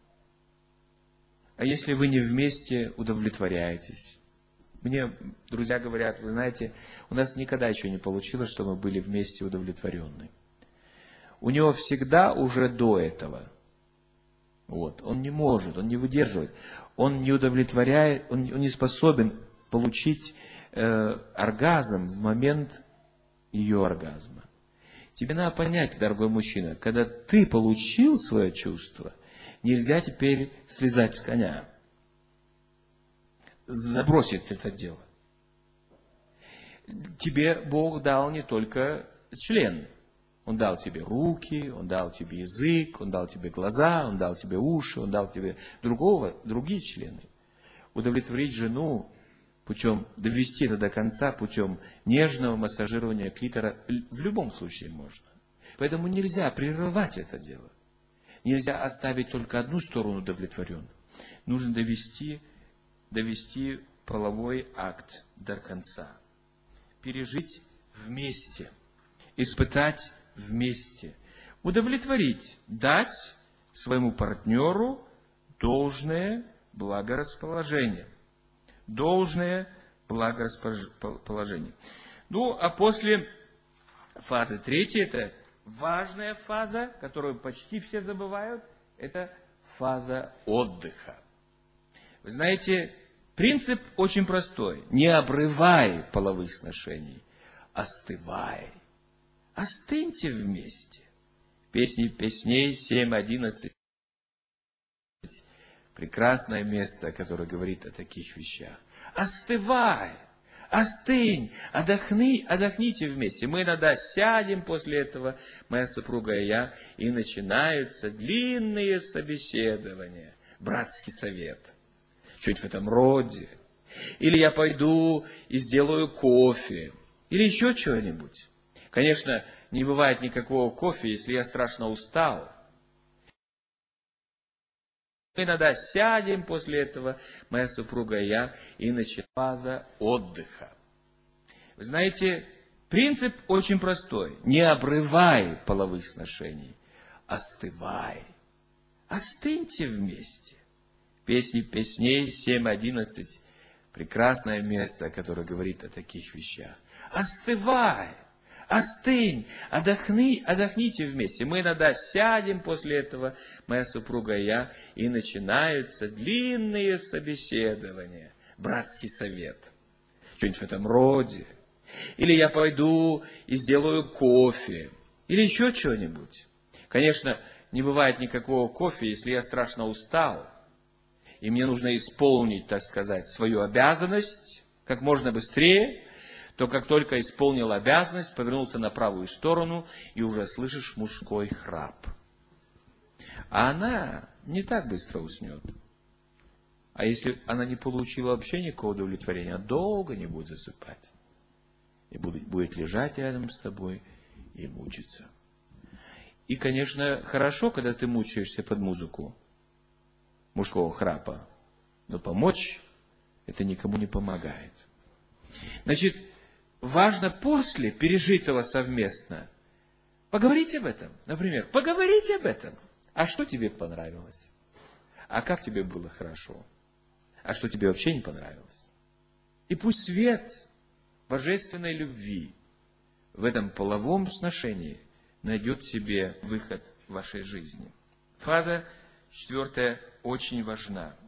А если вы не вместе удовлетворяетесь? Мне друзья говорят, вы знаете, у нас никогда еще не получилось, что мы были вместе удовлетворены. У него всегда уже до этого. Вот, он не может, он не выдерживает, он не удовлетворяет, он, он не способен получить э, оргазм в момент ее оргазма. Тебе надо понять, дорогой мужчина, когда ты получил свое чувство, нельзя теперь слезать с коня. Забросить это дело. Тебе Бог дал не только член. Он дал тебе руки, Он дал тебе язык, Он дал тебе глаза, Он дал тебе уши, Он дал тебе другого, другие члены. Удовлетворить жену путем, довести это до конца, путем нежного массажирования клитора, в любом случае можно. Поэтому нельзя прерывать это дело. Нельзя оставить только одну сторону удовлетворенной. Нужно довести, довести половой акт до конца. Пережить вместе. Испытать вместе. Удовлетворить. Дать своему партнеру должное благорасположение. Должное благорасположение. Ну, а после фазы третьей, это важная фаза, которую почти все забывают, это фаза отдыха. Вы знаете, принцип очень простой. Не обрывай половых сношений, остывай. Остыньте вместе. Песни песней семь одиннадцать. Прекрасное место, которое говорит о таких вещах. Остывай, остынь, отдохни, отдохните вместе. Мы иногда сядем после этого, моя супруга и я, и начинаются длинные собеседования. Братский совет. Чуть в этом роде. Или я пойду и сделаю кофе. Или еще чего-нибудь. Конечно, не бывает никакого кофе, если я страшно устал. Мы иногда сядем после этого, моя супруга и я, и начинается фаза отдыха. Вы знаете, принцип очень простой. Не обрывай половых сношений, остывай. Остыньте вместе. Песни песней семь одиннадцать. Прекрасное место, которое говорит о таких вещах. Остывай. Остынь, отдохни, отдохните вместе. Мы иногда сядем после этого, моя супруга и я, и начинаются длинные собеседования. Братский совет. Что-нибудь в этом роде. Или я пойду и сделаю кофе. Или еще что-нибудь. Конечно, не бывает никакого кофе, если я страшно устал. И мне нужно исполнить, так сказать, свою обязанность как можно быстрее. То как только исполнил обязанность, повернулся на правую сторону, и уже слышишь мужской храп. А она не так быстро уснет. А если она не получила вообще никакого удовлетворения, долго не будет засыпать. И будет, будет лежать рядом с тобой и мучиться. И, конечно, хорошо, когда ты мучаешься под музыку мужского храпа, но помочь это никому не помогает. Значит, важно после пережитого совместно поговорить об этом. Например, поговорить об этом. А что тебе понравилось? А как тебе было хорошо? А что тебе вообще не понравилось? И пусть свет божественной любви в этом половом сношении найдет себе выход в вашей жизни. Фаза четвертая очень важна.